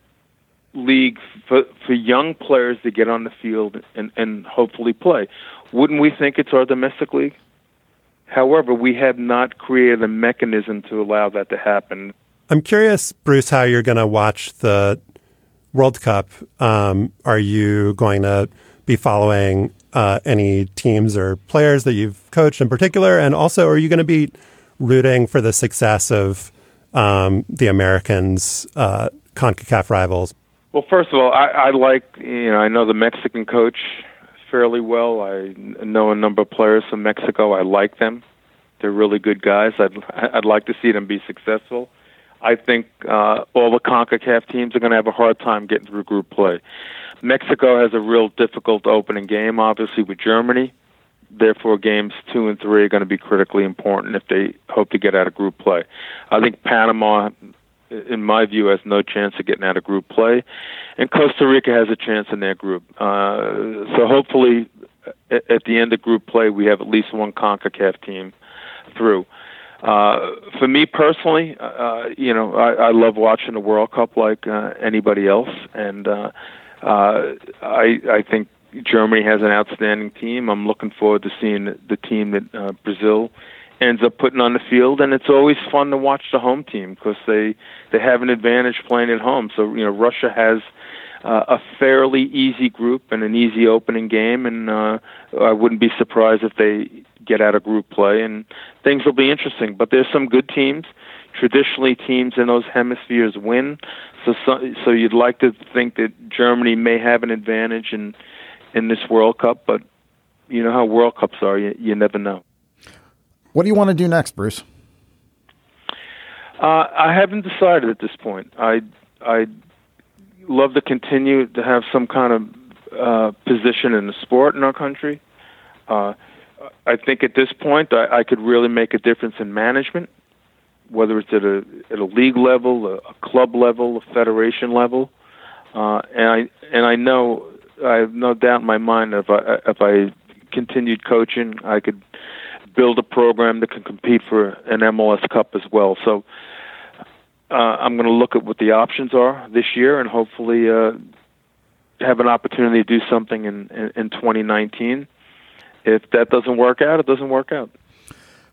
league for, for young players to get on the field and, and hopefully play? Wouldn't we think it's our domestic league? However, we have not created a mechanism to allow that to happen. I'm curious, Bruce, how you're going to watch the World Cup. Um, are you going to be following uh, any teams or players that you've coached in particular? And also, are you going to be rooting for the success of um, the Americans' uh, CONCACAF rivals? Well, first of all, I, I like, you know, I know the Mexican coach fairly well. I know a number of players from Mexico. I like them. They're really good guys. I'd, I'd like to see them be successful. I think uh, all the CONCACAF teams are going to have a hard time getting through group play. Mexico has a real difficult opening game, obviously, with Germany. Therefore, games two and three are going to be critically important if they hope to get out of group play. I think Panama, in my view, has no chance of getting out of group play, and Costa Rica has a chance in their group. Uh, so hopefully, at, at the end of group play, we have at least one CONCACAF team through. Uh, for me personally, uh, you know, I, I love watching the World Cup like uh, anybody else, and uh, uh, I, I think Germany has an outstanding team. I'm looking forward to seeing the, the team that uh, Brazil ends up putting on the field, and it's always fun to watch the home team because they, they have an advantage playing at home. So, you know, Russia has uh, a fairly easy group and an easy opening game, and uh, I wouldn't be surprised if they get out of group play, and things will be interesting. But there's some good teams. Traditionally, teams in those hemispheres win, so so, so you'd like to think that Germany may have an advantage in in this World Cup, but you know how World Cups are, you, you never know. What do you want to do next, Bruce? Uh, I haven't decided at this point. I I'd love to continue to have some kind of uh, position in the sport in our country. Uh, I think at this point I, I could really make a difference in management, whether it's at a at a league level, a, a club level, a federation level, uh, and I and I know I have no doubt in my mind if I if I continued coaching, I could build a program that can compete for an M L S Cup as well. So uh, I'm going to look at what the options are this year, and hopefully uh, have an opportunity to do something in, in, in twenty nineteen. If that doesn't work out, it doesn't work out.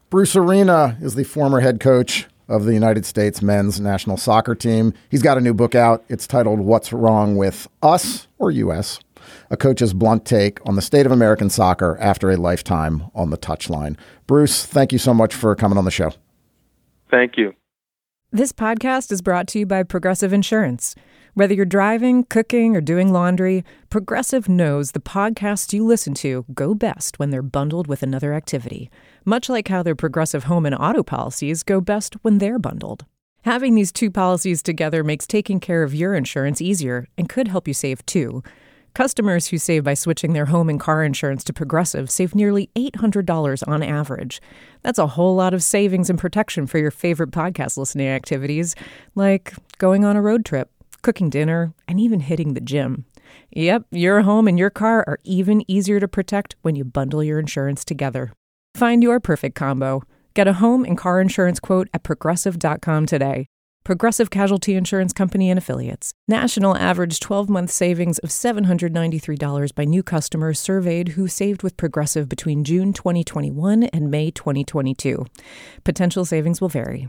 Bruce Arena is the former head coach of the United States men's national soccer team. He's got a new book out. It's titled What's Wrong with Us, or U S, a coach's blunt take on the state of American soccer after a lifetime on the touchline. Bruce, thank you so much for coming on the show. Thank you. This podcast is brought to you by Progressive Insurance. Whether you're driving, cooking, or doing laundry, Progressive knows the podcasts you listen to go best when they're bundled with another activity, much like how their Progressive home and auto policies go best when they're bundled. Having these two policies together makes taking care of your insurance easier and could help you save too. Customers who save by switching their home and car insurance to Progressive save nearly eight hundred dollars on average. That's a whole lot of savings and protection for your favorite podcast listening activities, like going on a road trip, cooking dinner, and even hitting the gym. Yep, your home and your car are even easier to protect when you bundle your insurance together. Find your perfect combo. Get a home and car insurance quote at progressive dot com today. Progressive Casualty Insurance Company and Affiliates. National average twelve-month savings of seven hundred ninety-three dollars by new customers surveyed who saved with Progressive between June twenty twenty-one and May twenty twenty-two. Potential savings will vary.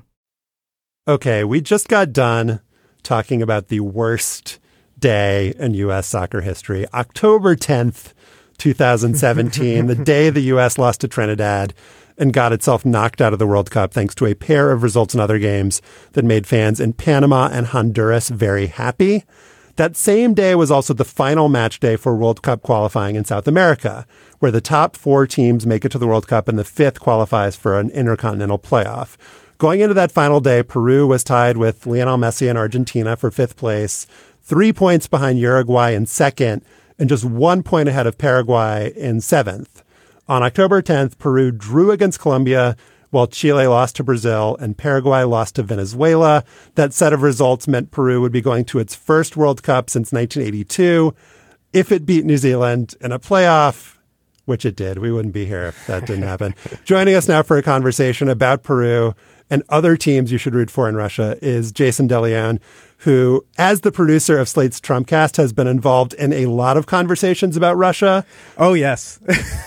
Okay, we just got done talking about the worst day in U S soccer history, October tenth, twenty seventeen, the day the U S lost to Trinidad and got itself knocked out of the World Cup thanks to a pair of results in other games that made fans in Panama and Honduras very happy. That same day was also the final match day for World Cup qualifying in South America, where the top four teams make it to the World Cup and the fifth qualifies for an intercontinental playoff. Going into that final day, Peru was tied with Lionel Messi and Argentina for fifth place, three points behind Uruguay in second, and just one point ahead of Paraguay in seventh. On October tenth, Peru drew against Colombia, while Chile lost to Brazil and Paraguay lost to Venezuela. That set of results meant Peru would be going to its first World Cup since nineteen eighty-two. If it beat New Zealand in a playoff, which it did, we wouldn't be here if that didn't happen. Joining us now for a conversation about Peru and other teams you should root for in Russia is Jason DeLeon, who, as the producer of Slate's Trumpcast, has been involved in a lot of conversations about Russia. Oh, yes.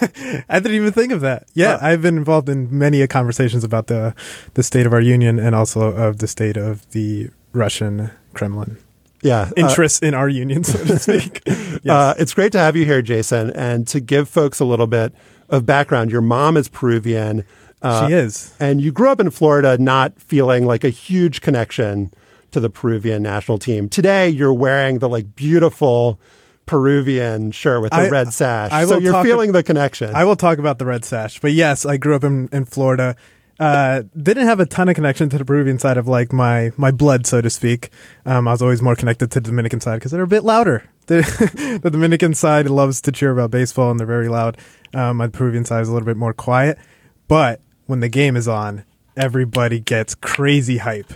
I didn't even think of that. Yeah, oh. I've been involved in many conversations about the, the state of our union and also of the state of the Russian Kremlin. Yeah. Interests uh, in our union, so to speak. Yes. uh, it's great to have you here, Jason. And to give folks a little bit of background, your mom is Peruvian. Uh, she is. And you grew up in Florida not feeling like a huge connection to the Peruvian national team. Today, you're wearing the like beautiful Peruvian shirt with the I, red sash. I so you're feeling the connection. I will talk about the red sash. But yes, I grew up in, in Florida. Uh, didn't have a ton of connection to the Peruvian side of like my, my blood, so to speak. Um, I was always more connected to the Dominican side because they're a bit louder. The, the Dominican side loves to cheer about baseball and they're very loud. Um, my Peruvian side is a little bit more quiet. But when the game is on, everybody gets crazy hype.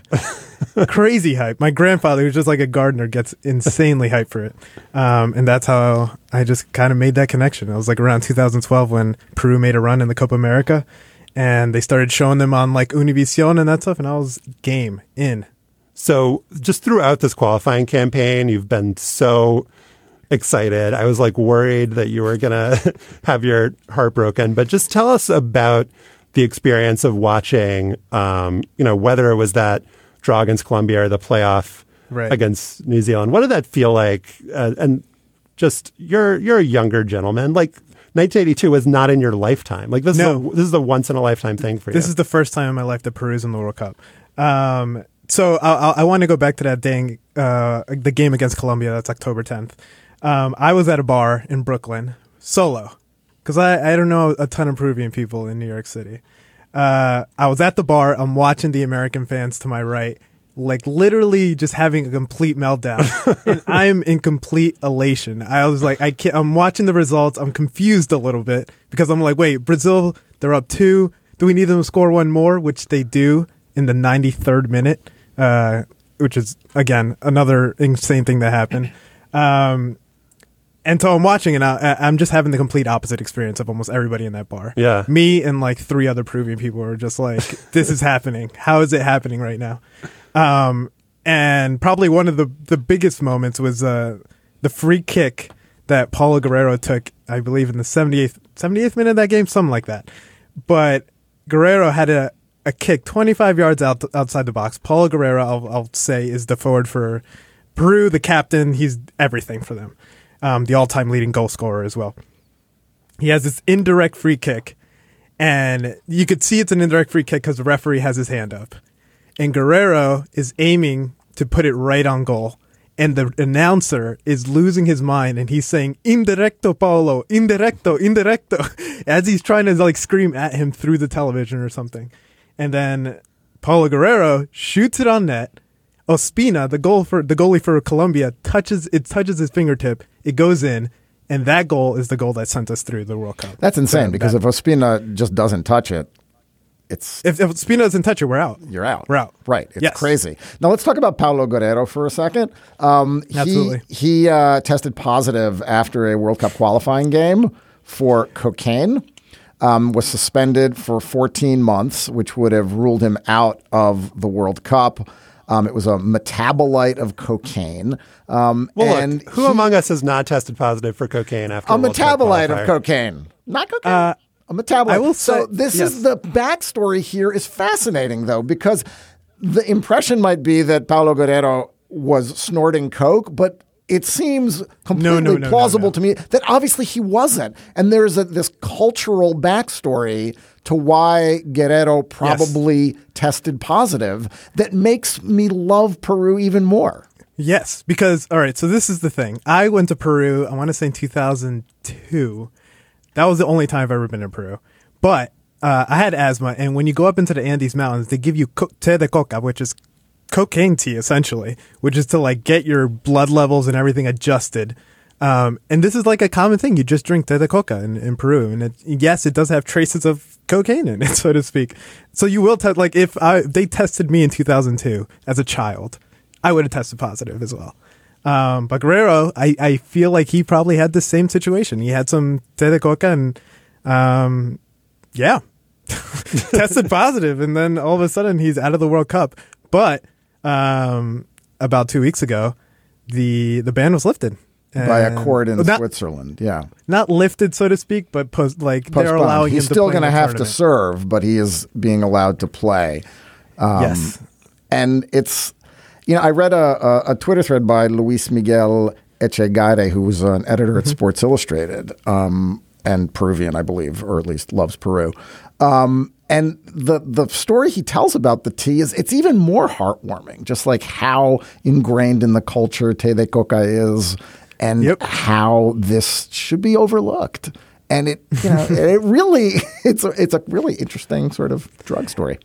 Crazy hype. My grandfather, who's just like a gardener, gets insanely hype for it. Um, and that's how I just kind of made that connection. It was like around two thousand twelve when Peru made a run in the Copa America. And they started showing them on like Univision and that stuff. And I was game in. So just throughout this qualifying campaign, you've been so excited. I was like worried that you were going to have your heart broken. But just tell us about the experience of watching, um, you know, whether it was that draw against Colombia or the playoff right. against New Zealand. What did that feel like? Uh, and just you're you're a younger gentleman. Like nineteen eighty-two was not in your lifetime. Like this no. is a, this is a once in a lifetime thing for you. This is the first time in my life that Peru's in the World Cup. Um, so I, I, I want to go back to that dang uh, the game against Colombia. That's October tenth. Um, I was at a bar in Brooklyn solo. Because I, I don't know a ton of Peruvian people in New York City. Uh, I was at the bar. I'm watching the American fans to my right, like literally just having a complete meltdown. And I'm in complete elation. I was like, I can't, I'm watching the results. I'm confused a little bit because I'm like, wait, Brazil, they're up two. Do we need them to score one more? Which they do in the ninety-third minute, uh, which is, again, another insane thing that happened. Um, And so I'm watching and I, I'm just having the complete opposite experience of almost everybody in that bar. Yeah. Me and like three other Peruvian people were just like, this is happening. How is it happening right now? Um, and probably one of the, the biggest moments was uh, the free kick that Paulo Guerrero took, I believe, in the seventy-eighth, seventy-eighth minute of that game, something like that. But Guerrero had a, a kick twenty-five yards out outside the box. Paulo Guerrero, I'll, I'll say, is the forward for Peru, the captain. He's everything for them. Um, the all-time leading goal scorer as well. He has this indirect free kick, and you could see it's an indirect free kick because the referee has his hand up. And Guerrero is aiming to put it right on goal. And the announcer is losing his mind, and he's saying, indirecto, Paulo, indirecto, indirecto, as he's trying to like scream at him through the television or something. And then Paulo Guerrero shoots it on net. Ospina, the goal for the goalie for Colombia, touches it touches his fingertip. It goes in, and that goal is the goal that sent us through the World Cup. That's insane, so because that, if Ospina just doesn't touch it, it's if, if Ospina doesn't touch it, we're out. You're out. We're out. Right. It's yes. crazy. Now let's talk about Paulo Guerrero for a second. Um, Absolutely. He, he uh, tested positive after a World Cup qualifying game for cocaine. Um, was suspended for fourteen months, which would have ruled him out of the World Cup. Um, it was a metabolite of cocaine. Um, Well, and look, who he- among us has not tested positive for cocaine after a a World Cup metabolite of qualifier? cocaine, not cocaine. Uh, a metabolite. I will so say- this yes. is the backstory here is fascinating though, because the impression might be that Paulo Guerrero was snorting coke, but it seems completely no, no, plausible no, no. to me that obviously he wasn't. And there's a, this cultural backstory to why Guerrero probably yes. tested positive that makes me love Peru even more. Yes, because, all right, so this is the thing. I went to Peru, I want to say in two thousand two. That was the only time I've ever been to Peru. But uh, I had asthma, and when you go up into the Andes Mountains, they give you co- té de coca, which is cocaine tea, essentially, which is to, like, get your blood levels and everything adjusted. Um, and this is, like, a common thing. You just drink té de coca in, in Peru. And, it, yes, it does have traces of cocaine in it, so to speak. So you will, te- like, if I, they tested me in two thousand two as a child, I would have tested positive as well. Um, but Guerrero, I, I feel like he probably had the same situation. He had some té de coca and, um, yeah, tested positive. And then all of a sudden he's out of the World Cup. But um, about two weeks ago, the, the ban was lifted. By a court in not, Switzerland, yeah. Not lifted, so to speak, but post, like Postponed. they're allowing He's him to still play going to in the have to tournament. serve, but he is being allowed to play. Um, yes. And it's, you know, I read a, a, a Twitter thread by Luis Miguel Echegaray, who was an editor mm-hmm. at Sports Illustrated, um, and Peruvian, I believe, or at least loves Peru. Um, and the the story he tells about the tea is it's even more heartwarming, just like how ingrained in the culture té de coca is, and yep. how this should be overlooked. And it, you know, it really, it's a, it's a really interesting sort of drug story.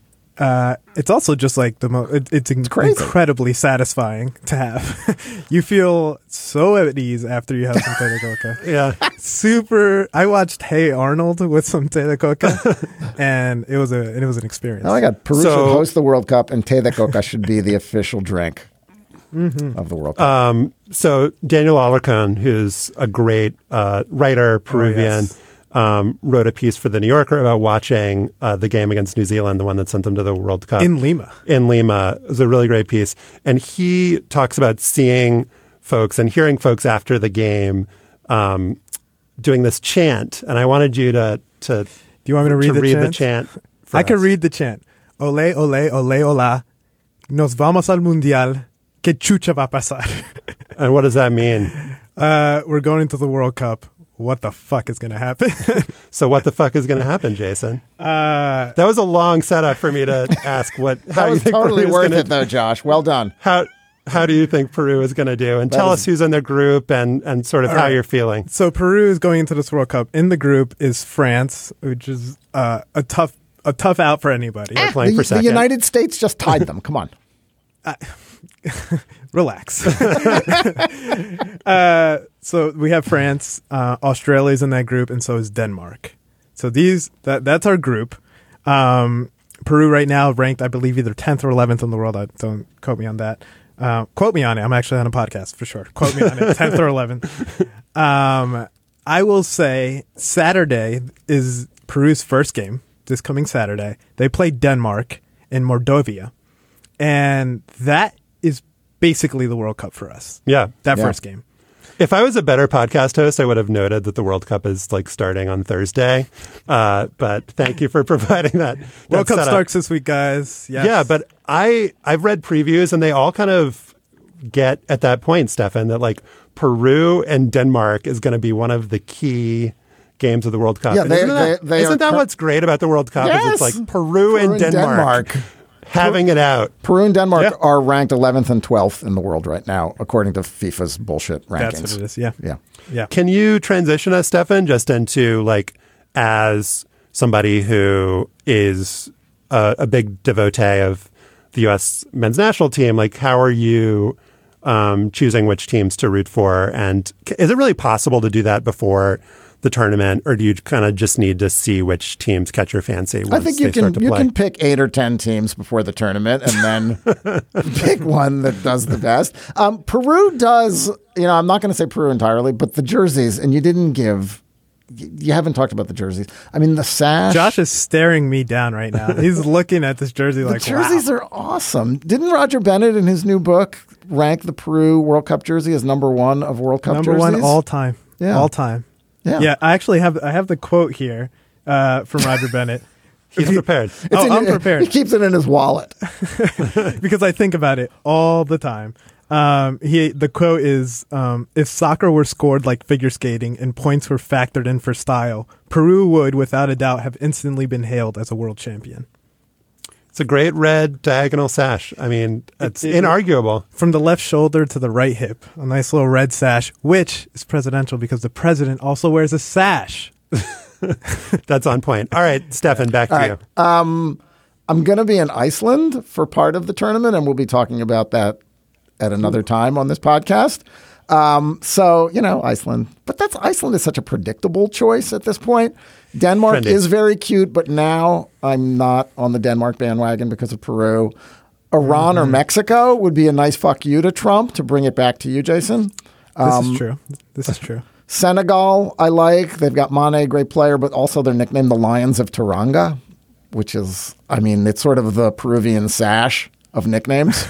Uh, it's also just like the most, it, it's, it's incredibly satisfying to have. You feel so at ease after you have some té de coca. Yeah. Super. I watched Hey Arnold with some té de coca, and it was a, it was an experience. Oh my God. Peru So- should host the World Cup, and té de coca should be the official drink mm-hmm. of the World Cup. Um, so Daniel Alarcon, who's a great uh, writer, Peruvian, Oh, yes. um, wrote a piece for The New Yorker about watching uh, the game against New Zealand, the one that sent them to the World Cup. In Lima. In Lima. It was a really great piece. And he talks about seeing folks and hearing folks after the game um, doing this chant. And I wanted you to... to Do you want me to read, to the, read chant? the chant? for I can us. read the chant. Ole, ole, ole, hola. Nos vamos al mundial. Que chucha va a pasar. And what does that mean? Uh, we're going into the World Cup. What the fuck is going to happen? So what the fuck is going to happen, Jason? uh, That was a long setup for me to ask what how that you was think totally Peru is worth gonna, it, though, Josh. Well done. How how do you think Peru is going to do? And That tell is- us who's in their group and and sort of All how right. you're feeling. So Peru is going into this World Cup. In the group is France, which is uh, a tough a tough out for anybody. We're playing The, for the second. United States just tied them. Come on. Relax. uh, so we have France, uh, Australia's in that group, and so is Denmark. So these that that's our group. Um, Peru right now ranked, I believe, either tenth or eleventh in the world. I, don't quote me on that. Uh, quote me on it. I'm actually on a podcast for sure. Quote me on it. tenth or eleventh. Um, I will say Saturday is Peru's first game. This coming Saturday, they play Denmark in Mordovia, and that is basically the World Cup for us. Yeah. That Yeah. first game. If I was a better podcast host, I would have noted that the World Cup is like starting on Thursday. Uh, but thank you for providing that. that World Cup setup. starts this week, guys. Yes. Yeah, but I I've read previews and they all kind of get at that point, Stefan, that like Peru and Denmark is going to be one of the key games of the World Cup. Yeah, And they- isn't that, they- they isn't are that cur- what's great about the World Cup? Yes. Is it's like Peru, Peru and and Denmark, Denmark. having it out. Peru and Denmark Yeah. are ranked eleventh and twelfth in the world right now, according to FIFA's bullshit rankings. That's what it is. Yeah. Yeah. Yeah. Can you transition us, Stefan, just into like as somebody who is a, a big devotee of the U S men's national team, like how are you um, choosing which teams to root for? And c- is it really possible to do that before the tournament, or do you kind of just need to see which teams catch your fancy once I think you they can start to you play? can pick eight or ten teams before the tournament and then pick one that does the best. Um, Peru does, you know, I'm not going to say Peru entirely, but the jerseys, and you didn't give, you haven't talked about the jerseys. I mean, the sash. Josh is staring me down right now. He's looking at this jersey the like, jerseys wow. are awesome. Didn't Roger Bennett in his new book rank the Peru World Cup jersey as number one of World Cup Number jerseys? one all time. Yeah. All time. Yeah. Yeah, I actually have I have the quote here uh, from Roger Bennett. He's prepared. It's Oh, in- I'm prepared. He keeps it in his wallet. Because I think about it all the time. Um, he the quote is, um, "If soccer were scored like figure skating and points were factored in for style, Peru would, without a doubt, have instantly been hailed as a world champion." It's a great red diagonal sash. I mean, it's it- inarguable. From the left shoulder to the right hip, a nice little red sash, which is presidential because the president also wears a sash. That's on point. All right, Stefan, back to All you. right. Um, I'm going to be in Iceland for part of the tournament, and we'll be talking about that at another time on this podcast. Um, so, you know, Iceland. But that's Iceland is such a predictable choice at this point. Denmark Trendy. is very cute, but now I'm not on the Denmark bandwagon because of Peru. Iran or Mexico would be a nice fuck you to Trump, to bring it back to you, Jason. This Um, is true. This is true. Senegal, I like. They've got Mane, great player, but also they're nicknamed the Lions of Teranga, which is, I mean, it's sort of the Peruvian sash of nicknames.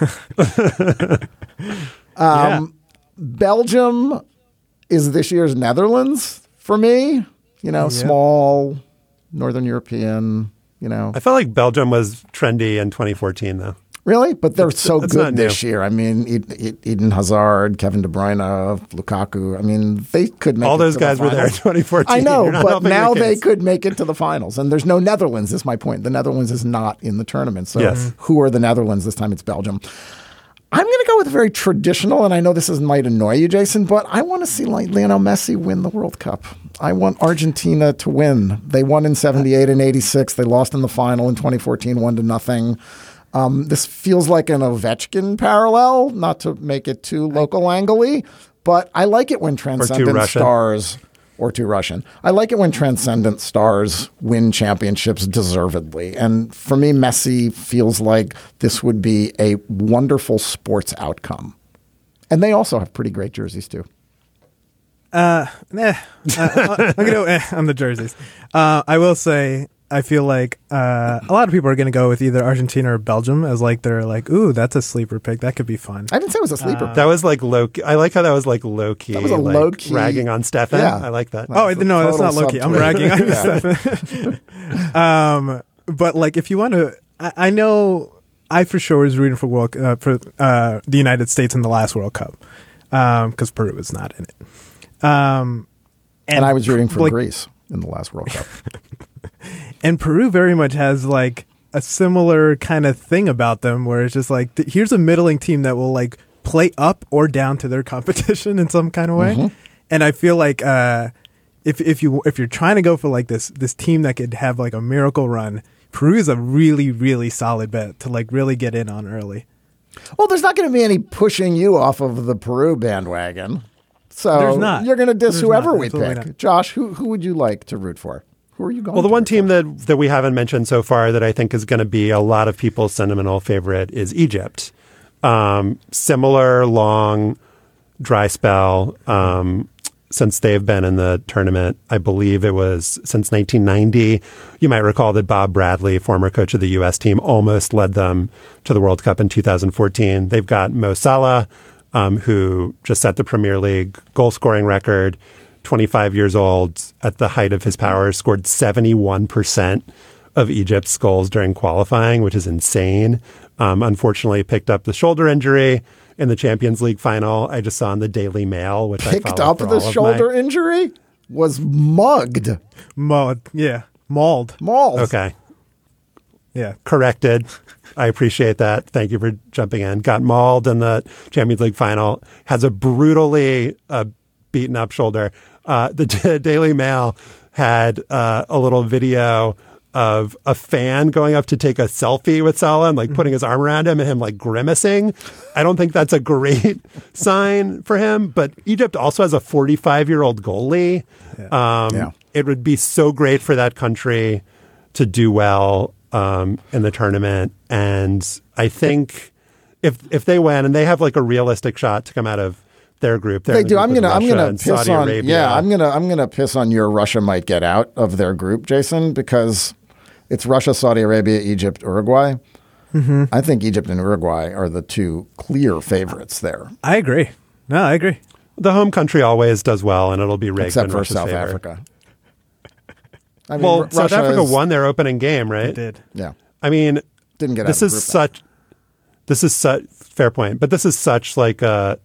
Yeah. um, Belgium is this year's Netherlands for me. You know, Yeah. small, Northern European, you know. I felt like Belgium was trendy in twenty fourteen, though. Really? But they're so that's not good this year. I mean, Ed- Ed- Eden Hazard, Kevin De Bruyne, Lukaku. I mean, they could make All it those to the guys were there in finals. twenty fourteen. I know, You're not but helping now your they case. could make it to the finals. And there's no Netherlands, is my point. The Netherlands is not in the tournament. So Yes. who are the Netherlands? This time it's Belgium. I'm going to go with a very traditional, and I know this is, might annoy you, Jason, but I want to see like Lionel Messi win the World Cup. I want Argentina to win. They won in seventy-eight and eighty-six. They lost in the final in twenty fourteen, one to nothing. Um, this feels like an Ovechkin parallel, not to make it too local angle-y, but I like it when transcendent Russian. stars, or too Russian. I like it when transcendent stars win championships deservedly. And for me, Messi feels like this would be a wonderful sports outcome. And they also have pretty great jerseys too. Uh, eh, uh, I'm gonna go eh, on the jerseys. Uh, I will say I feel like uh, a lot of people are gonna go with either Argentina or Belgium as like they're like, ooh, that's a sleeper pick. That could be fun. I didn't say it was a sleeper. That was like low. I like how that was like low key. That was a like, low-key- ragging on Stefan. Yeah. I like that. Oh That's a no, that's not total low key. I'm subtweet. ragging on Yeah. Stefan. um, but like, if you want to, I, I know I for sure was rooting for World uh, for uh, the United States in the last World Cup because Peru was not in it. Um, And I was rooting for like, Greece in the last World Cup. And Peru very much has like a similar kind of thing about them where it's just like, th- here's a middling team that will like play up or down to their competition in some kind of way. Mm-hmm. And I feel like uh, if if you if you're trying to go for like this this team that could have like a miracle run, Peru is a really really solid bet to like really get in on early. Well, there's not going to be any pushing you off of the Peru bandwagon. So There's not. you're going to diss There's whoever not. we Absolutely pick. not. Josh, who who would you like to root for? Who are you going Well, the to one root team for? that that we haven't mentioned so far that I think is going to be a lot of people's sentimental favorite is Egypt. Um, similar long dry spell um, since they've been in the tournament. I believe it was since nineteen ninety. You might recall that Bob Bradley, former coach of the U S team, almost led them to the World Cup in two thousand fourteen. They've got Mo Salah, um, who just set the Premier League goal scoring record, twenty-five years old, at the height of his powers, scored seventy-one percent of Egypt's goals during qualifying, which is insane. Um, unfortunately, picked up the shoulder injury in the Champions League final. I just saw in the Daily Mail, which Picked I follow up for the all of shoulder my- injury? Was mugged. Mauled. Yeah. Mauled. Mauled. Okay. Yeah. Corrected. I appreciate that. Thank you for jumping in. Got mauled in the Champions League final. Has a brutally uh, beaten up shoulder. Uh, the D- Daily Mail had uh, a little video of a fan going up to take a selfie with Salah and like putting his arm around him and him like grimacing. I don't think that's a great sign for him, but Egypt also has a forty-five year old goalie. Um, Yeah. It would be so great for that country to do well um, in the tournament. And I think if, if they win and they have like a realistic shot to come out of their group, They do. group I'm with gonna. I'm Russia gonna and piss Saudi on. Arabia. Yeah, I'm gonna. I'm gonna piss on your Russia might get out of their group, Jason, because it's Russia, Saudi Arabia, Egypt, Uruguay. Mm-hmm. I think Egypt and Uruguay are the two clear favorites there, I agree. No, I agree. The home country always does well, and it'll be rigged except in for Russia's South favor. Africa. I mean, Well, R- South Russia Africa is- won their opening game, right? It did. Yeah, I mean, didn't get this out is of the group. such. This is such fair point, but this is such like a.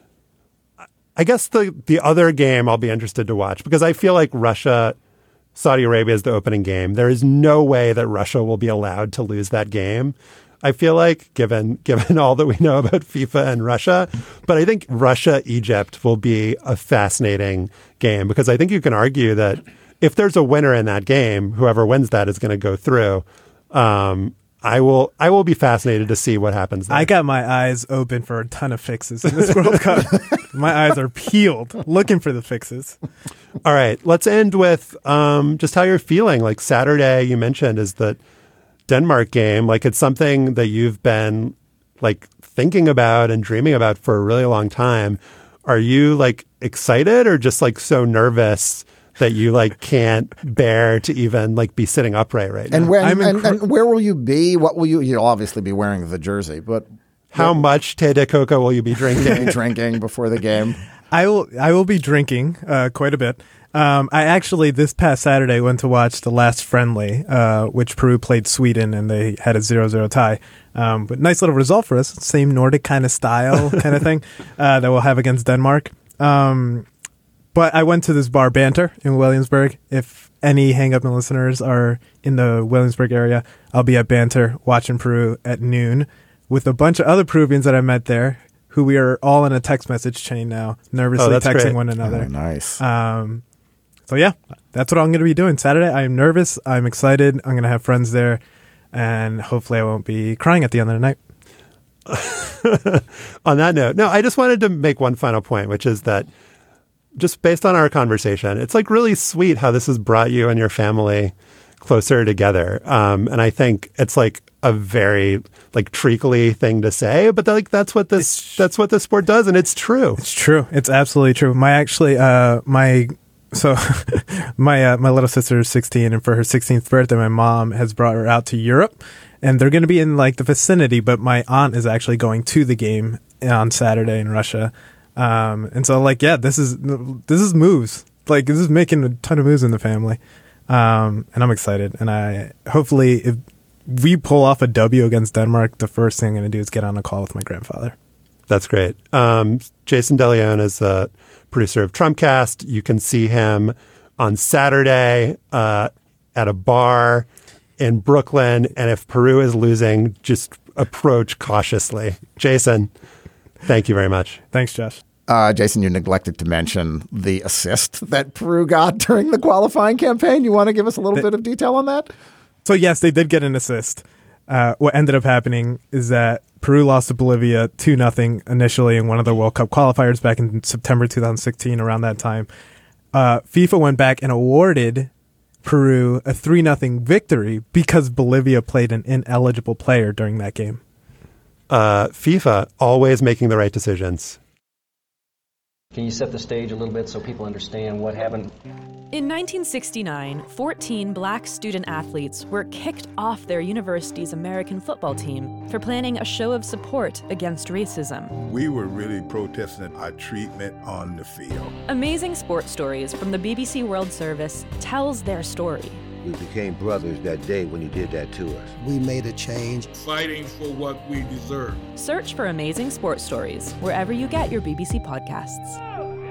I guess the the other game I'll be interested to watch because I feel like Russia, Saudi Arabia is the opening game. There is no way that Russia will be allowed to lose that game. I feel like given given all that we know about FIFA and Russia, but I think Russia Egypt will be a fascinating game because I think you can argue that if there's a winner in that game, whoever wins that is going to go through. Um, I will I will be fascinated to see what happens there. I got my eyes open for a ton of fixes in this World Cup. My eyes are peeled looking for the fixes. All right, let's end with um, just how you're feeling. Like Saturday, you mentioned is the Denmark game. Like it's something that you've been like thinking about and dreaming about for a really long time. Are you like excited or just like so nervous that you like can't bear to even like be sitting upright right now? And where I'm and, incre- and where will you be? What will you? You'll obviously be wearing the jersey, but How much Te de Coca will you be drinking? drinking before the game. I will. I will be drinking uh, quite a bit. Um, I actually this past Saturday went to watch the last friendly, uh, which Peru played Sweden, and they had a zero zero tie. Um, but nice little result for us. Same Nordic kind of style kind of thing uh, that we'll have against Denmark. Um, but I went to this bar, Banter, in Williamsburg. If any Hang Up and listeners are in the Williamsburg area, I'll be at Banter watching Peru at noon with a bunch of other Peruvians that I met there, who we are all in a text message chain now, nervously Oh, that's texting great. one another. Oh, nice. Um, so yeah, that's what I'm going to be doing Saturday. I am nervous. I'm excited. I'm going to have friends there, and hopefully I won't be crying at the end of the night. On that note, no, I just wanted to make one final point, which is that just based on our conversation, it's like really sweet how this has brought you and your family closer together. Um, and I think it's like a very like treacly thing to say, but like that's what this that's what this sport does, and it's true. It's true. It's absolutely true. My actually, uh, my so my uh, my little sister is sixteen, and for her sixteenth birthday, my mom has brought her out to Europe, and they're going to be in like the vicinity. But my aunt is actually going to the game on Saturday in Russia, um, and so like yeah, this is this is moves. Like this is making a ton of moves in the family, um, and I'm excited. And I hopefully if we pull off a W against Denmark, the first thing I'm going to do is get on a call with my grandfather. That's great. Um, Jason DeLeon is the producer of Trumpcast. You can see him on Saturday uh, at a bar in Brooklyn. And if Peru is losing, just approach cautiously. Jason, thank you very much. Thanks, Josh. Uh, Jason, you neglected to mention the assist that Peru got during the qualifying campaign. You want to give us a little bit of detail on that? So yes, they did get an assist. Uh, what ended up happening is that Peru lost to Bolivia two nothing initially in one of the World Cup qualifiers back in September two thousand sixteen, around that time. Uh, FIFA went back and awarded Peru a three nothing victory because Bolivia played an ineligible player during that game. Uh, FIFA always making the right decisions. Can you set the stage a little bit so people understand what happened? In nineteen sixty-nine, fourteen black student athletes were kicked off their university's American football team for planning a show of support against racism. We were really protesting our treatment on the field. Amazing Sports Stories from the B B C World Service tells their story. We became brothers that day when he did that to us. We made a change. Fighting for what we deserve. Search for Amazing Sports Stories wherever you get your B B C podcasts.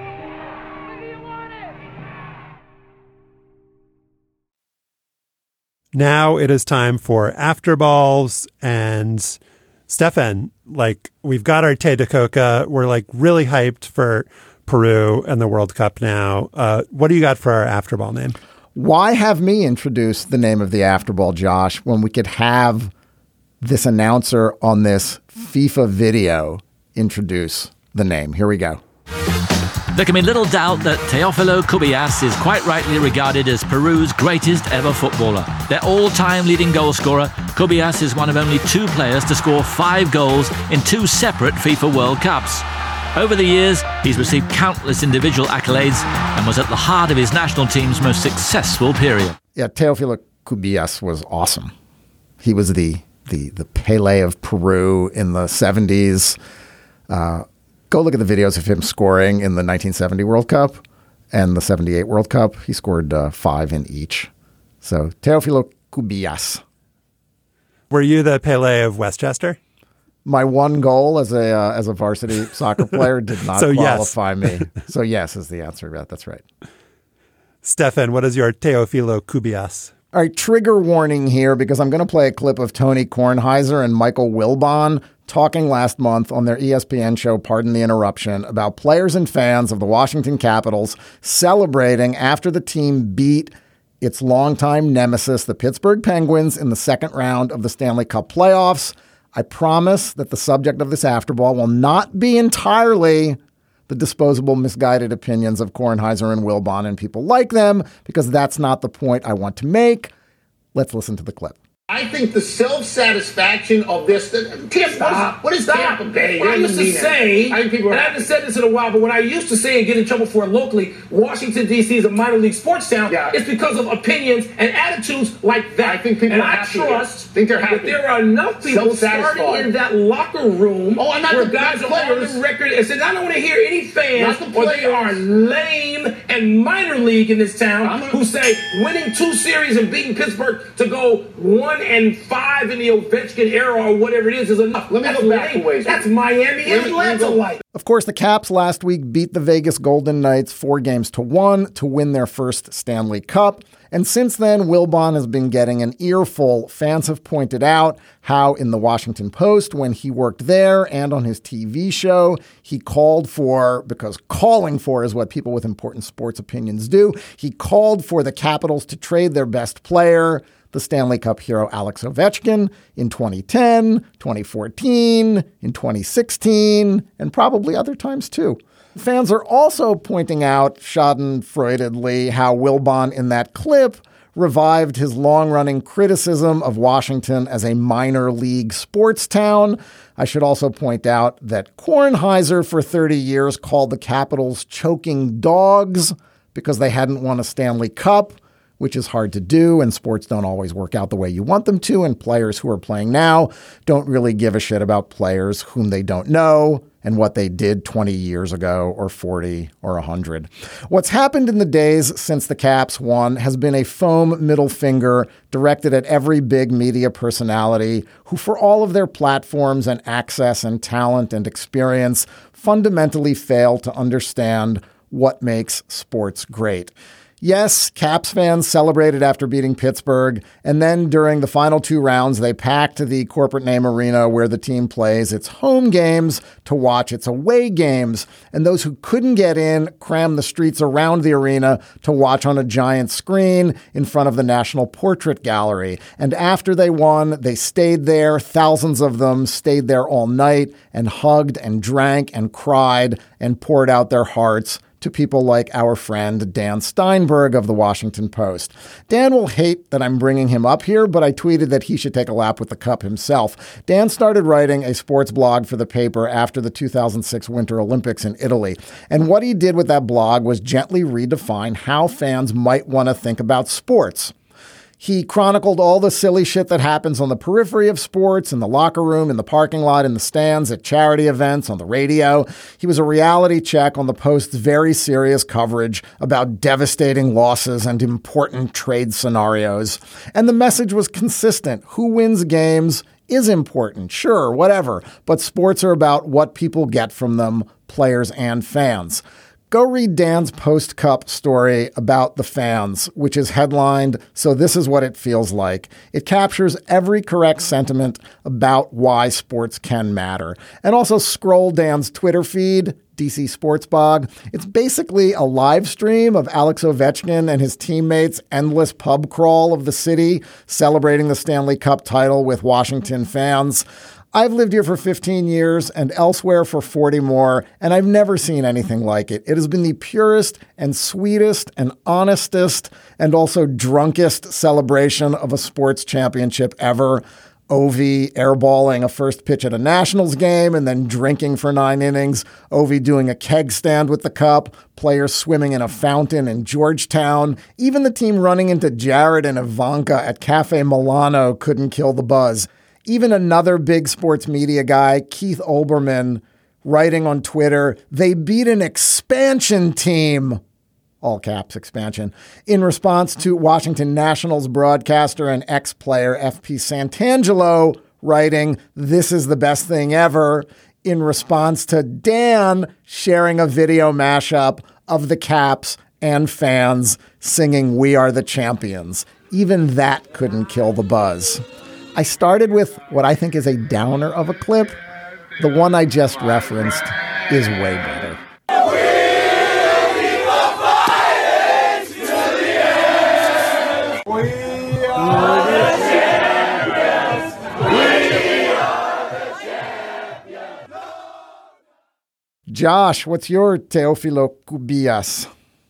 Now it is time for After Balls. And Stefan, like, we've got our Te de Coca. We're like really hyped for Peru and the World Cup now. Uh, what do you got for our After Ball name? Why have me introduce the name of the After Ball, Josh, when we could have this announcer on this FIFA video introduce the name? Here we go. There can be little doubt that Teófilo Cubillas is quite rightly regarded as Peru's greatest ever footballer. Their all-time leading goal scorer, Cubillas is one of only two players to score five goals in two separate FIFA World Cups. Over the years, he's received countless individual accolades and was at the heart of his national team's most successful period. Yeah, Teófilo Cubillas was awesome. He was the the the Pele of Peru in the seventies. Uh, go look at the videos of him scoring in the nineteen seventy World Cup and the seventy-eight World Cup. He scored uh, five in each. So Teófilo Cubillas. Were you the Pele of Westchester? My one goal as a uh, as a varsity soccer player did not so qualify yes. me. So yes is the answer to that. That's right. Stefan, what is your Teófilo Cubillas? All right, trigger warning here because I'm going to play a clip of Tony Kornheiser and Michael Wilbon talking last month on their E S P N show, Pardon the Interruption, about players and fans of the Washington Capitals celebrating after the team beat its longtime nemesis, the Pittsburgh Penguins, in the second round of the Stanley Cup playoffs. I promise that the subject of this Afterball will not be entirely the disposable, misguided opinions of Kornheiser and Wilbon and people like them, because that's not the point I want to make. Let's listen to the clip. I think the self-satisfaction of this, Tampa, Stop. what is Stop. Tampa Bay? What I used to say, I, people and I haven't said this in a while, but when I used to say and get in trouble for it locally, Washington, D C is a minor league sports town, yeah. It's because of opinions and attitudes like that. I think people and are I happy. trust think they're happy. that there are enough people starting in that locker room oh, I'm not where the guys are on the record and said, I don't want to hear any fans the or they are lame and minor league in this town I'm who say winning two series and beating Pittsburgh to go one and five in the Ovechkin era or whatever it is is enough. Let me That's go back lame. a ways. That's Miami and Atlanta like. Of course, the Caps last week beat the Vegas Golden Knights four games to one to win their first Stanley Cup. And since then, Wilbon has been getting an earful. Fans have pointed out how in the Washington Post, when he worked there and on his T V show, he called for, because calling for is what people with important sports opinions do, he called for the Capitals to trade their best player, the Stanley Cup hero Alex Ovechkin, in twenty ten, twenty fourteen, in twenty sixteen, and probably other times too. Fans are also pointing out, schadenfreudedly, how Wilbon in that clip revived his long-running criticism of Washington as a minor league sports town. I should also point out that Kornheiser for thirty years called the Capitals choking dogs because they hadn't won a Stanley Cup, which is hard to do, and sports don't always work out the way you want them to, and players who are playing now don't really give a shit about players whom they don't know and what they did twenty years ago or forty or one hundred. What's happened in the days since the Caps won has been a foam middle finger directed at every big media personality who, for all of their platforms and access and talent and experience, fundamentally fail to understand what makes sports great. Yes, Caps fans celebrated after beating Pittsburgh, and then during the final two rounds, they packed the corporate name arena where the team plays its home games to watch its away games, and those who couldn't get in crammed the streets around the arena to watch on a giant screen in front of the National Portrait Gallery. And after they won, they stayed there, thousands of them stayed there all night and hugged and drank and cried and poured out their hearts to people like our friend Dan Steinberg of the Washington Post. Dan will hate that I'm bringing him up here, but I tweeted that he should take a lap with the cup himself. Dan started writing a sports blog for the paper after the two thousand six Winter Olympics in Italy. And what he did with that blog was gently redefine how fans might want to think about sports. He chronicled all the silly shit that happens on the periphery of sports, in the locker room, in the parking lot, in the stands, at charity events, on the radio. He was a reality check on the Post's very serious coverage about devastating losses and important trade scenarios. And the message was consistent. Who wins games is important, sure, whatever. But sports are about what people get from them, players and fans. Go read Dan's post-cup story about the fans, which is headlined, "So This Is What It Feels Like." It captures every correct sentiment about why sports can matter. And also scroll Dan's Twitter feed, D C Sports Blog. It's basically a live stream of Alex Ovechkin and his teammates' endless pub crawl of the city, celebrating the Stanley Cup title with Washington fans. I've lived here for fifteen years and elsewhere for forty more, and I've never seen anything like it. It has been the purest and sweetest and honestest and also drunkest celebration of a sports championship ever. Ovi airballing a first pitch at a Nationals game and then drinking for nine innings. Ovi doing a keg stand with the cup. Players swimming in a fountain in Georgetown. Even the team running into Jared and Ivanka at Cafe Milano couldn't kill the buzz. Even another big sports media guy, Keith Olbermann, writing on Twitter, "They beat an expansion team," all caps expansion, in response to Washington Nationals broadcaster and ex-player F P Santangelo writing, "This is the best thing ever," in response to Dan sharing a video mashup of the Caps and fans singing "We Are the Champions." Even that couldn't kill the buzz. I started with what I think is a downer of a clip. The one I just referenced is way better. Josh, what's your Teofilo Cubillas?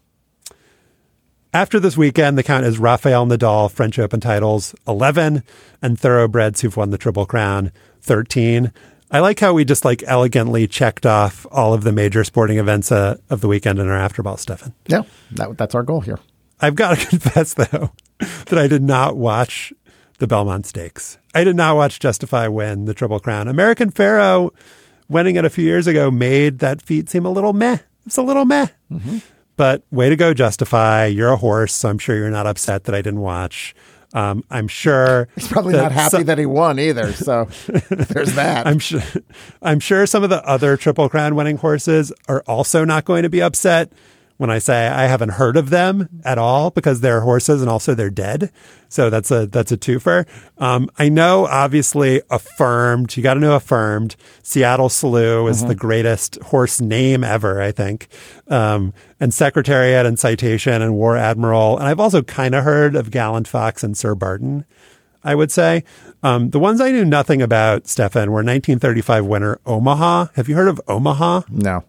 After this weekend, the count is Rafael Nadal French Open titles, eleven, and thoroughbreds who've won the Triple Crown, thirteen. I like how we just like elegantly checked off all of the major sporting events uh, of the weekend in our Afterball, Stefan. Yeah, that, that's our goal here. I've got to confess, though, that I did not watch the Belmont Stakes. I did not watch Justify win the Triple Crown. American Pharoah, winning it a few years ago, made that feat seem a little meh. It's a little meh. Mm-hmm. But way to go, Justify. You're a horse, so I'm sure you're not upset that I didn't watch. Um, I'm sure he's probably not happy some, that he won either. So there's that. I'm sure. I'm sure some of the other Triple Crown winning horses are also not going to be upset when I say I haven't heard of them at all, because they're horses and also they're dead. So that's a that's a twofer. Um, I know, obviously, Affirmed. You got to know Affirmed. Seattle Slew is mm-hmm. the greatest horse name ever, I think. Um, and Secretariat and Citation and War Admiral. And I've also kind of heard of Gallant Fox and Sir Barton, I would say. Um, the ones I knew nothing about, Stefan, were nineteen thirty-five winner Omaha. Have you heard of Omaha? No.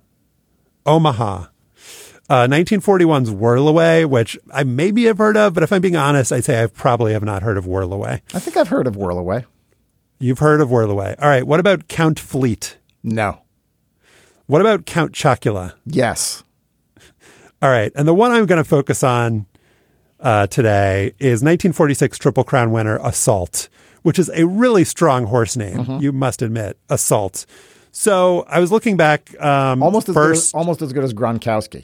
Omaha. Uh, nineteen forty-one's Whirlaway, which I maybe have heard of, but if I'm being honest, I'd say I probably have not heard of Whirlaway. I think I've heard of Whirlaway. You've heard of Whirlaway. All right. What about Count Fleet? No. What about Count Chocula? Yes. All right. And the one I'm going to focus on uh, today is nineteen forty-six Triple Crown winner Assault, which is a really strong horse name. Mm-hmm. You must admit, Assault. So I was looking back. Um, almost, as first, good as, almost as good as Gronkowski.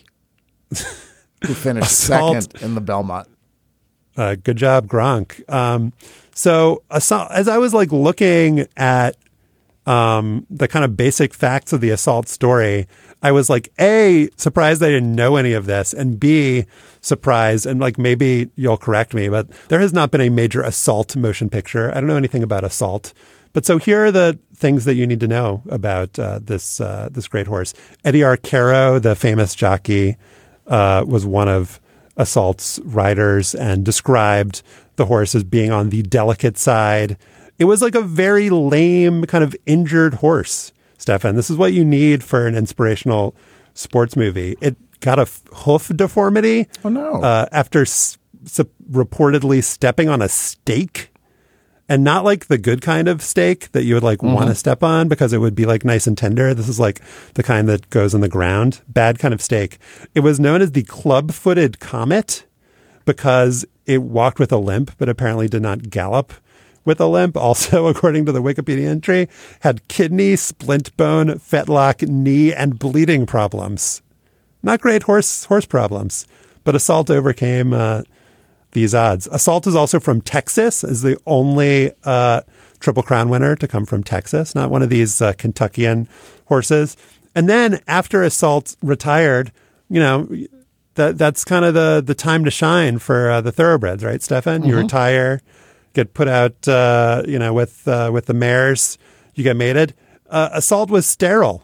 Who finished Assault. second in the Belmont. Uh, good job, Gronk. Um, so Assault, as I was like looking at um, the kind of basic facts of the Assault story, I was like, A, surprised I didn't know any of this, and B, surprised, and like maybe you'll correct me, but there has not been a major Assault motion picture. I don't know anything about Assault. But so here are the things that you need to know about uh, this uh, this great horse. Eddie Arcaro, the famous jockey, Uh, was one of Assault's riders and described the horse as being on the delicate side. It was like a very lame, kind of injured horse, Stefan. This is what you need for an inspirational sports movie. It got a f- hoof deformity. Oh, no. Uh, after s- s- reportedly stepping on a steak. And not like the good kind of steak that you would like mm-hmm. want to step on because it would be like nice and tender. This is like the kind that goes in the ground. Bad kind of steak. It was known as the club-footed comet because it walked with a limp, but apparently did not gallop with a limp. Also, according to the Wikipedia entry, had kidney, splint bone, fetlock, knee, and bleeding problems. Not great horse horse problems, but Assault overcame uh, these odds. Assault is also from Texas, is the only uh, Triple Crown winner to come from Texas, not one of these uh, Kentuckian horses. And then after Assault retired, you know, that that's kind of the the time to shine for uh, the thoroughbreds, right, Stefan? Mm-hmm. You retire, get put out, uh, you know, with uh, with the mares, you get mated. Uh, Assault was sterile.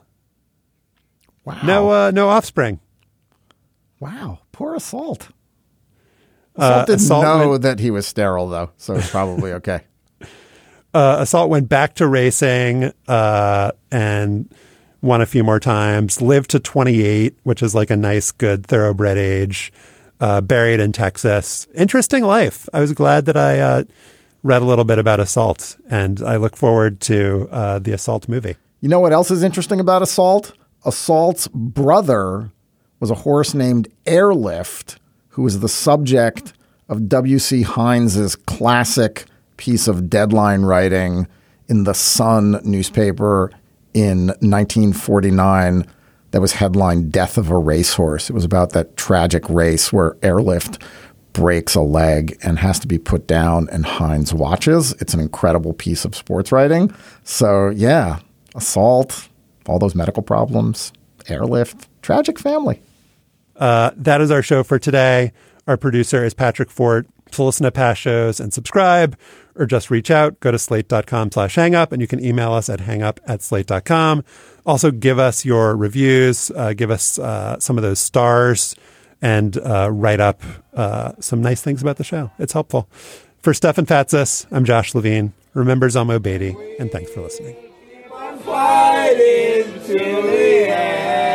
Wow. No, uh, no offspring. Wow. Poor Assault. Assault Uh, didn't Assault know went, that he was sterile, though, so it's probably okay. uh, Assault went back to racing uh, and won a few more times. Lived to twenty-eight, which is like a nice, good thoroughbred age. Uh, buried in Texas. Interesting life. I was glad that I uh, read a little bit about Assault, and I look forward to uh, the Assault movie. You know what else is interesting about Assault? Assault's brother was a horse named Airlift, who was the subject of W C Hines's classic piece of deadline writing in the Sun newspaper in nineteen forty-nine that was headlined Death of a Racehorse. It was about that tragic race where Airlift breaks a leg and has to be put down and Hines watches. It's an incredible piece of sports writing. So yeah, Assault, all those medical problems, Airlift, tragic family. Uh, that is our show for today. Our producer is Patrick Fort. To listen to past shows and subscribe or just reach out, go to slate.com slash hangup, and you can email us at hangup at slate dot com. Also, give us your reviews, uh, give us uh, some of those stars, and uh, write up uh, some nice things about the show. It's helpful. For Stefan Fatsis, I'm Josh Levine. Remember Zelmo Beatty, and thanks for listening. Fighting to the end.